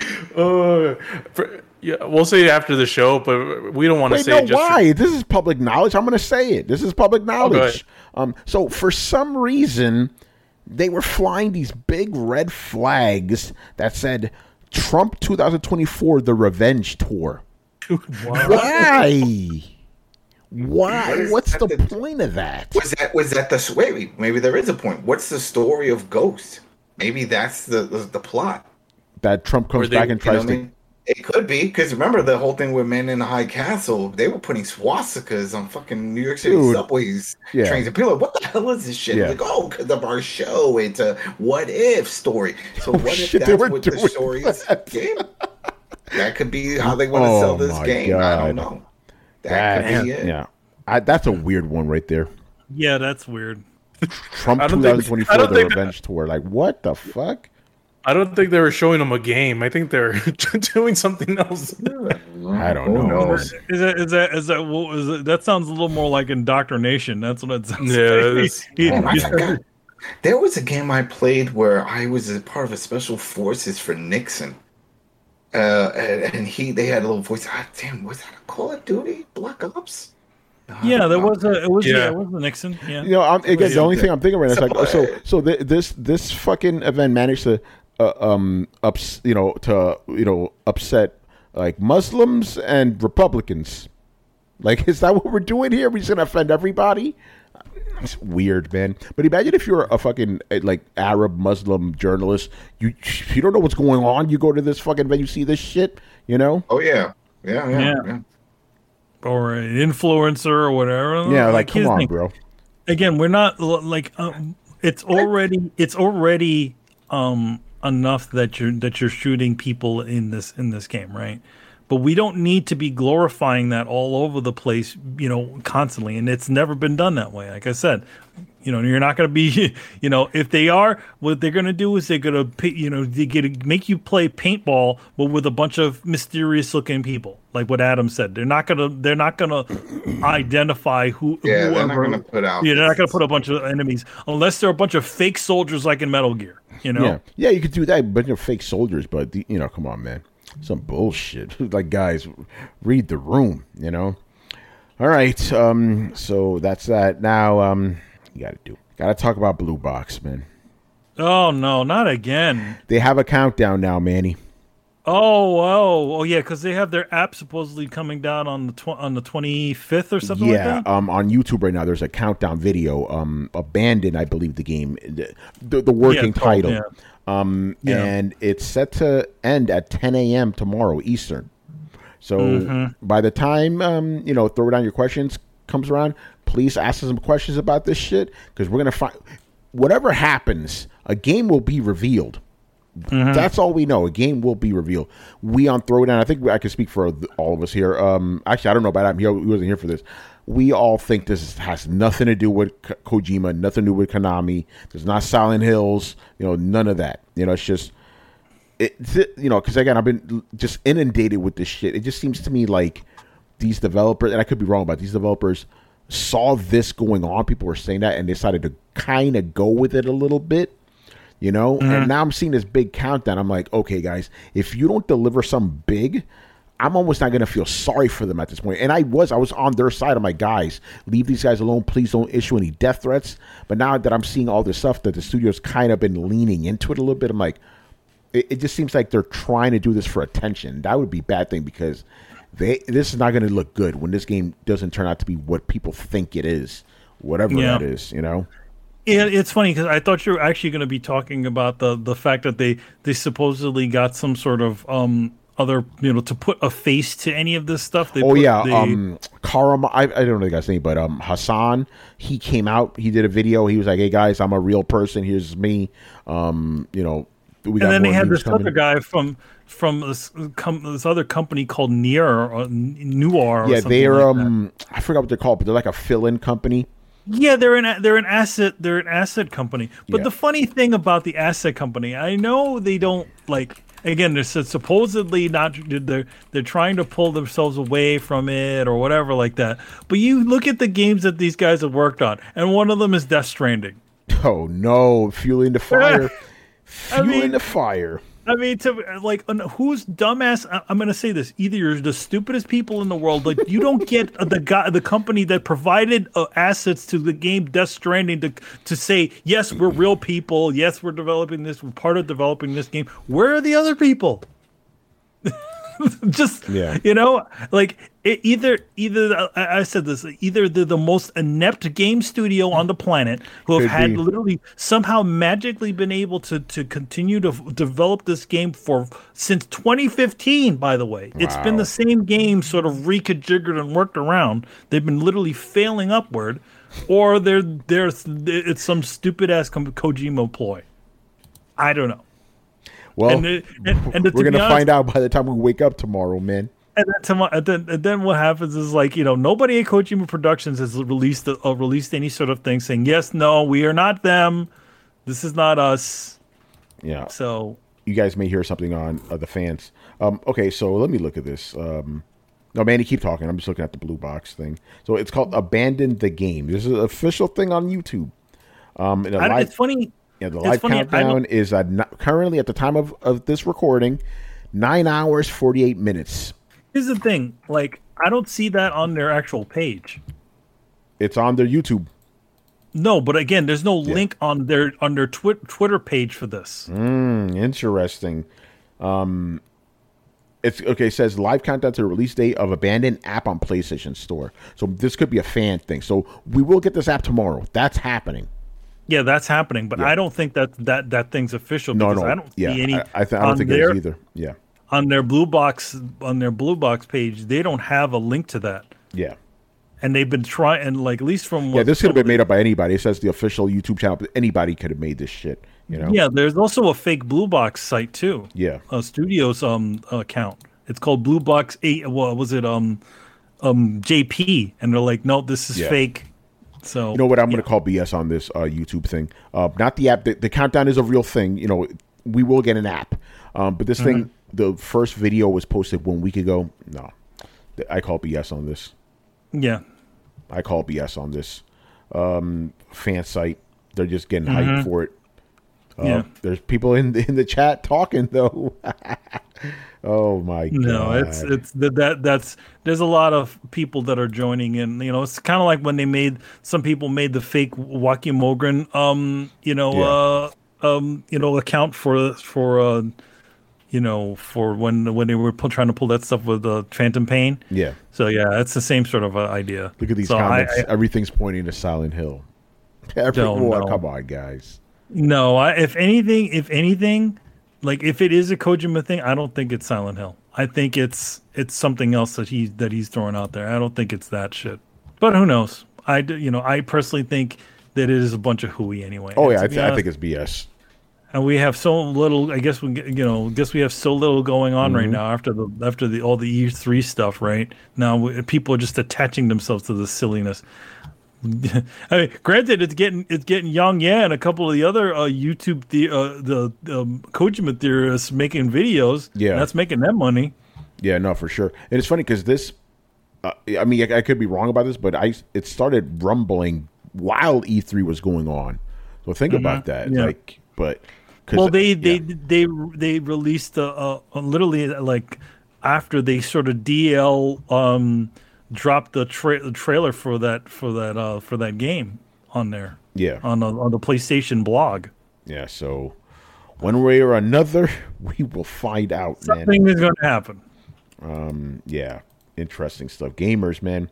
Yeah, we'll say it after the show, but we don't want to say. No, why? This is public knowledge. I'm going to say it. This is public knowledge. So for some reason, they were flying these big red flags that said Trump 2024, the Revenge Tour. Why? Why? What's the point of that? Was that the wait? Maybe there is a point. What's the story of Ghost? Maybe that's the plot. That Trump comes back and tries to. It could be, because remember the whole thing with Men in the High Castle, they were putting swastikas on fucking New York City subways, trains, and people are like, what the hell is this shit? Like, because of our show, it's a what if story. So what if that's what the story is? Game? That could be how they want to sell this game. God. I don't know. That could be it. Yeah. That's a weird one right there. Yeah, that's weird. Trump 2024, the Revenge Tour. Like, what the fuck? I don't think they were showing them a game. I think they're doing something else. I don't know. Is that that sounds a little more like indoctrination. That's what it sounds like. There was a game I played where I was a part of a special forces for Nixon. And they had a little voice. Damn, was that a Call of Duty Black Ops? Yeah, it was a Nixon. Yeah, again, the only thing I'm thinking right now is like, this fucking event managed to upset like Muslims and Republicans. Like, is that what we're doing here? We're just gonna offend everybody? It's weird, man. But imagine if you're a fucking like Arab Muslim journalist, you don't know what's going on. You go to this fucking event, you see this shit, you know? Oh yeah. Or an influencer or whatever. Yeah, like come on, bro. Again, we're not like it's already enough that you're shooting people in this game, right? But we don't need to be glorifying that all over the place, constantly. And it's never been done that way. Like I said, you're not going to be, if they are, what they're going to do is they're going to, make you play paintball, but with a bunch of mysterious looking people, like what Adam said. They're not going to identify whoever. They're not going to put out. They're not going to put a bunch of enemies unless they're a bunch of fake soldiers, like in Metal Gear. Yeah, you could do that, a bunch of fake soldiers, but come on, man. Some bullshit. Like, guys, read the room, All right. So that's that. Now, you gotta talk about Blue Box, man. Oh no, not again. They have a countdown now, Manny. Oh, yeah, because they have their app supposedly coming down on the 25th or something. Yeah, like that? On YouTube right now, there's a countdown video. Abandoned, I believe the game, the working title, and it's set to end at 10 a.m. tomorrow Eastern. So by the time throw down your questions comes around, please ask us some questions about this shit because we're gonna find whatever happens, a game will be revealed. That's all we know. A game will be revealed. We on Throwdown, I think I can speak for all of us here. Actually, I don't know about him. He wasn't here for this. We all think this has nothing to do with Kojima, nothing to do with Konami. There's not Silent Hills, none of that. It's just, because again, I've been just inundated with this shit. It just seems to me like these developers, and I could be wrong, but these developers saw this going on. People were saying that and decided to kind of go with it a little bit. And now I'm seeing this big countdown. I'm like, okay, guys, if you don't deliver something big, I'm almost not going to feel sorry for them at this point. And I was on their side. I'm like, guys, leave these guys alone. Please don't issue any death threats. But now that I'm seeing all this stuff that the studio's kind of been leaning into it a little bit, I'm like, it just seems like they're trying to do this for attention. That would be a bad thing because this is not going to look good when this game doesn't turn out to be what people think it is, whatever that is, Yeah, it's funny because I thought you were actually going to be talking about the fact that they supposedly got some sort of other to put a face to any of this stuff. Karam, I don't know the guy's name, but Hassan, he came out, he did a video, he was like, "Hey guys, I'm a real person. Here's me." We got and then they had this other guy from this other company called Noir. Yeah, they're I forgot what they're called, but they're like a fill-in company. Yeah, they're an asset company. But the funny thing about the asset company, I know they don't again, they're supposedly not they're trying to pull themselves away from it or whatever like that. But you look at the games that these guys have worked on, and one of them is Death Stranding. Oh no, fueling the fire. Fueling the fire. I mean, who's dumbass? I'm going to say this: either you're the stupidest people in the world, you don't get the company that provided assets to the game Death Stranding to say, yes, we're real people. Yes, we're developing this. We're part of developing this game. Where are the other people? Just either I said this, either they're the most inept game studio on the planet who have had literally somehow magically been able to continue to develop this game since 2015. By the way, It's been the same game sort of reconfigured and worked around. They've been literally failing upward, or it's some stupid ass Kojima ploy. I don't know. Well, we're going to find out by the time we wake up tomorrow, man. And then what happens is nobody at Kojima Productions has released any sort of thing saying, yes, no, we are not them. This is not us. Yeah. So you guys may hear something on the fans. Okay, so let me look at this. No, Manny, keep talking. I'm just looking at the blue box thing. So it's called Abandon the Game. This is an official thing on YouTube. It's funny. Yeah, the live countdown is currently at the time of this recording, 9 hours, 48 minutes. Here's the thing. I don't see that on their actual page. It's on their YouTube. No, but again, there's no link on their Twitter page for this. Interesting. It's okay. It says live countdown to the release date of Abandoned app on PlayStation Store. So this could be a fan thing. So we will get this app tomorrow. That's happening. Yeah, that's happening, but I don't think that thing's official because I don't see any. I don't think it is either. Yeah. On their blue box page, they don't have a link to that. Yeah. And they've been trying, and at least from this could have been made up by anybody. It says the official YouTube channel, but anybody could have made this shit. Yeah, there's also a fake Blue Box site too. Yeah. A studio's account. It's called Blue Box 8. What was it? JP, and they're like, no, this is fake. So you know what? I'm going to call BS on this YouTube thing. Not the app. The countdown is a real thing. We will get an app. But this thing, the first video was posted 1 week ago. No, I call BS on this. Yeah, I call BS on this. Fan site. They're just getting hyped for it. There's people in the chat talking though. Oh my god! No, it's there's a lot of people that are joining in. It's kind of like when some people made the fake Joaquin Mogren, account for for when they were trying to pull that stuff with Phantom Pain. Yeah. So yeah, it's the same sort of idea. Look at these comments. Everything's pointing to Silent Hill. Come on, guys. No, if anything, like if it is a Kojima thing, I don't think it's Silent Hill. I think it's something else that he's throwing out there. I don't think it's that shit. But who knows? I personally think that it is a bunch of hooey anyway. Oh yeah, I think it's BS. And we have so little. I guess we have so little going on right now after all the E3 stuff. Right now, people are just attaching themselves to this silliness. I mean, granted, it's getting Yang Yan and a couple of the other YouTube the Kojima theorists making videos. Yeah, that's making them money. Yeah, no, for sure. And it's funny because this. I mean, I could be wrong about this, but it started rumbling while E3 was going on. So think about that. Yeah. They released literally like after they sort of DL dropped the trailer for that game on there. Yeah, on the PlayStation blog. Yeah, so one way or another, we will find out. Something is going to happen. Yeah. Interesting stuff. Gamers, man.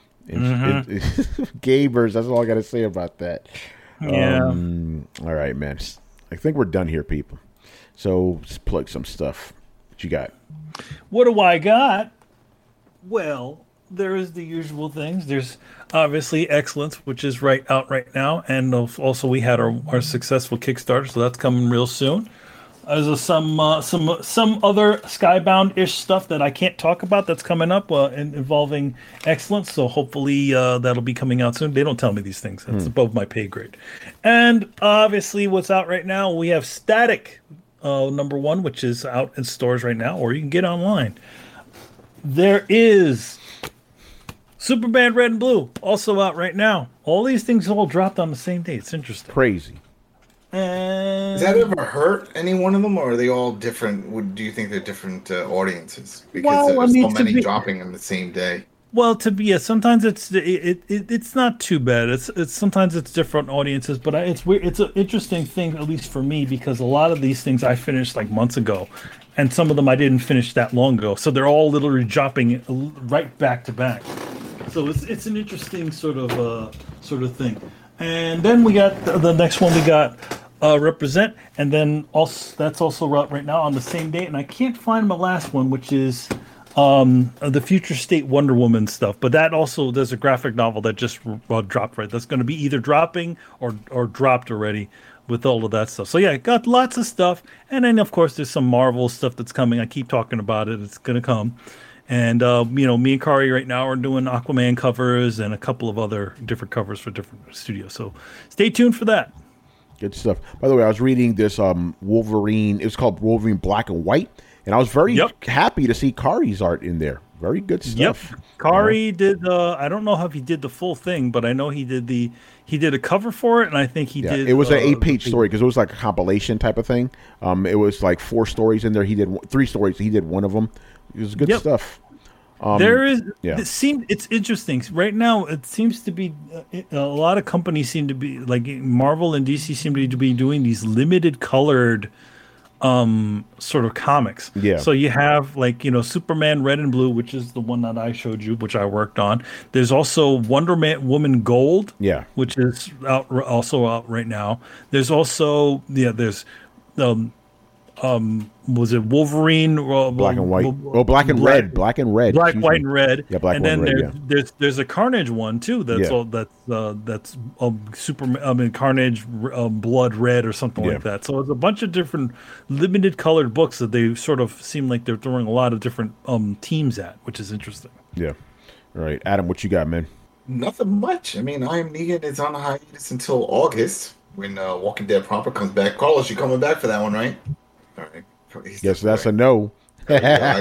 Gamers, that's all I got to say about that. Yeah. All right, man. I think we're done here, people. So let's plug some stuff. What you got? What do I got? Well, there is the usual things. There's obviously Excellence, which is out right now. And also we had our successful Kickstarter, so that's coming real soon. There's some other Skybound-ish stuff that I can't talk about that's coming up involving Excellence. So hopefully that'll be coming out soon. They don't tell me these things. That's above my pay grade. And obviously what's out right now, we have Static #1, which is out in stores right now, or you can get online. There is Superman Red and Blue, also out right now. All these things all dropped on the same day. It's interesting. Crazy. Has that ever hurt any one of them, or are they all different? Do you think they're different audiences? Because there's so many dropping on the same day. Well, sometimes it's not too bad. It's sometimes it's different audiences, but it's weird. It's an interesting thing, at least for me, because a lot of these things I finished like months ago, and some of them I didn't finish that long ago. So they're all literally dropping right back to back. So it's an interesting sort of thing. And then we got the next one. We got Represent, and then that's also out right now on the same date. And I can't find my last one, which is the Future State Wonder Woman stuff. But that also, there's a graphic novel that just dropped. Right, that's going to be either dropping or dropped already with all of that stuff. So yeah, got lots of stuff. And then of course there's some Marvel stuff that's coming. I keep talking about it. It's going to come. And, me and Kari right now are doing Aquaman covers and a couple of other different covers for different studios. So stay tuned for that. Good stuff. By the way, I was reading this Wolverine. It was called Wolverine Black and White. And I was very happy to see Kari's art in there. Very good stuff. Yep. Kari did, I don't know if he did the full thing, but I know he did a cover for it. And I think he did. It was an 8-page story because it was like a compilation type of thing. It was like 4 stories in there. He did 3 stories. He did one of them. It was good stuff. It's interesting right now. It seems to be a lot of companies seem to be like Marvel and DC seem to be doing these limited colored sort of comics. Yeah. So you have Superman Red and Blue, which is the one that I showed you, which I worked on. There's also Wonder Woman Gold, which is also out right now. There's also there's was it Wolverine? Black and white. Black and red. Black, white, and red. Yeah, black, and then white, red. There's a Carnage one too. That's Superman. Carnage Blood Red or something like that. So it's a bunch of different limited colored books that they sort of seem like they're throwing a lot of different teams at, which is interesting. Yeah. All right, Adam, what you got, man? Nothing much. I mean, I Am Negan is on a hiatus until August when Walking Dead proper comes back. Carlos, you coming back for that one, right? All right. Yes, that's a no. No,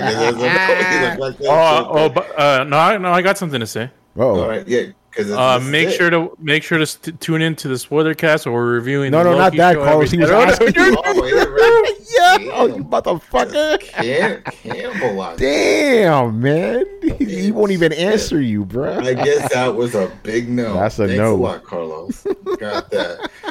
I got something to say. Oh, all right, yeah. Make sure to tune into the Spoilercast, or we're reviewing. No, not that, Carlos. He was asking. Oh, you motherfucker! Campbell. Damn, man. He won't even answer you, bro. I guess that was a big no. That's a Thanks no. A lot, Carlos. Got that.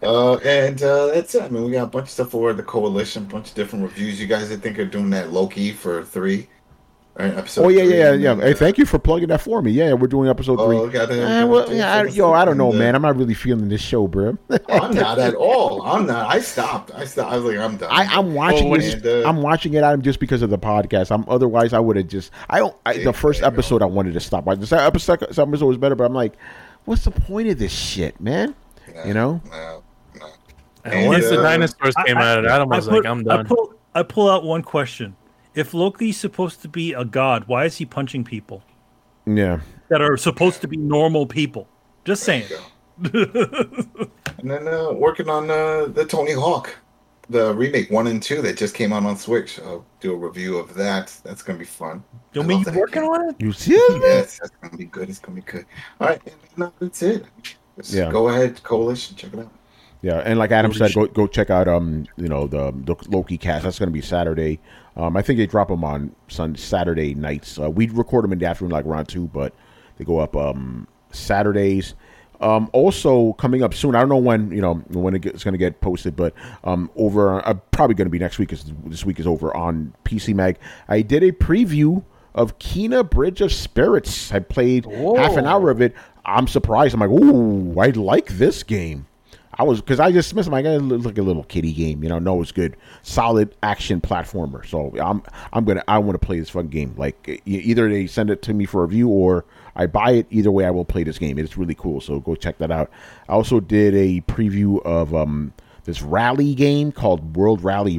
And that's it. I mean, we got a bunch of stuff for the Coalition, a bunch of different reviews. You guys, I think, are doing that Loki for 3. Right, episode 3. Yeah. Hey, thank you for plugging that for me. Yeah, we're doing episode 3. I don't know, man. I'm not really feeling this show, bro. I'm not at all. I'm not. I stopped. I was like, I'm done. I'm watching it. I'm watching it just because of the podcast. Otherwise, I would have just. The first episode, I wanted to stop. The second episode was better, but I'm like, what's the point of this shit, man? No. And once the dinosaurs came out, Adam was like, I'm done. I pull out one question. If Loki's supposed to be a god, why is he punching people? Yeah. That are supposed to be normal people. Just saying. And then working on the Tony Hawk, the remake 1 and 2 that just came out on Switch. I'll do a review of that. That's going to be fun. You mean you working on it? You see it? Yes, that's going to be good. It's going to be good. All right. That's it. Go ahead, Coalition. Check it out. Yeah, and like Adam said, go check out the Loki cast. That's going to be Saturday. I think they drop them on Saturday nights. We record them in the afternoon, like around 2, but they go up Saturdays. Also coming up soon. I don't know when it's going to get posted, but probably going to be next week, because this week is over on PC Mag. I did a preview of Kena Bridge of Spirits. I played half an hour of it. I'm surprised. I'm like, ooh, I like this game. Because I just missed my guy. It looks like a little kiddie game, No, it's good, solid action platformer. So I want to play this fun game. Like either they send it to me for review or I buy it. Either way, I will play this game. It's really cool. So go check that out. I also did a preview of this rally game called World Rally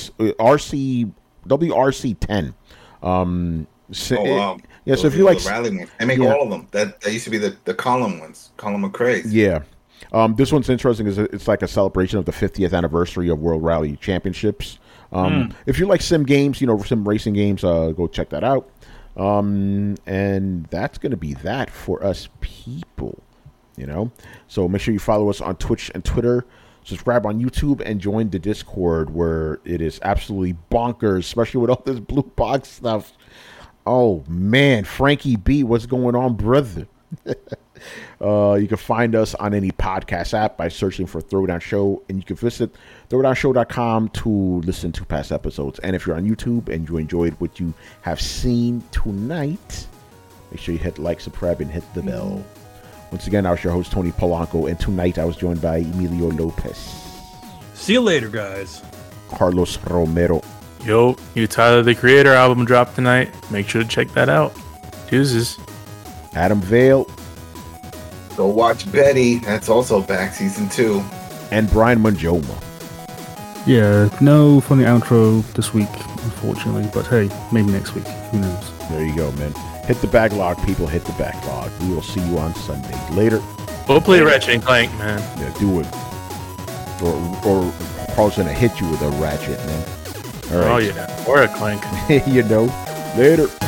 WRC 10. Wow. So if you like rally ones, I make all of them. That used to be the column ones, column of craze. Yeah. This one's interesting because it's like a celebration of the 50th anniversary of World Rally Championships. If you like sim games, sim racing games, go check that out. And that's going to be that for us people, So make sure you follow us on Twitch and Twitter. Subscribe on YouTube and join the Discord, where it is absolutely bonkers, especially with all this blue box stuff. Oh, man. Frankie B, what's going on, brother? You can find us on any podcast app by searching for Throwdown Show, and you can visit throwdownshow.com to listen to past episodes. And if you're on YouTube and you enjoyed what you have seen tonight, make sure you hit like, subscribe, and hit the bell. Once again, I was your host, Tony Polanco, and tonight I was joined by Emilio Lopez. See you later, guys. Carlos Romero. Yo, new Tyler, the Creator album dropped tonight. Make sure to check that out. Deuces. Adam Vale. Go watch Betty. That's also back, season 2. And Brian Manjoma. Yeah, no funny outro this week, unfortunately. But hey, maybe next week. Who knows? There you go, man. Hit the backlog, people. Hit the backlog. We will see you on Sunday. Later. Go play Ratchet and Clank, man. Yeah, do it. Or Paul's going to hit you with a ratchet, man. All right. Oh, yeah. Or a clank. Later.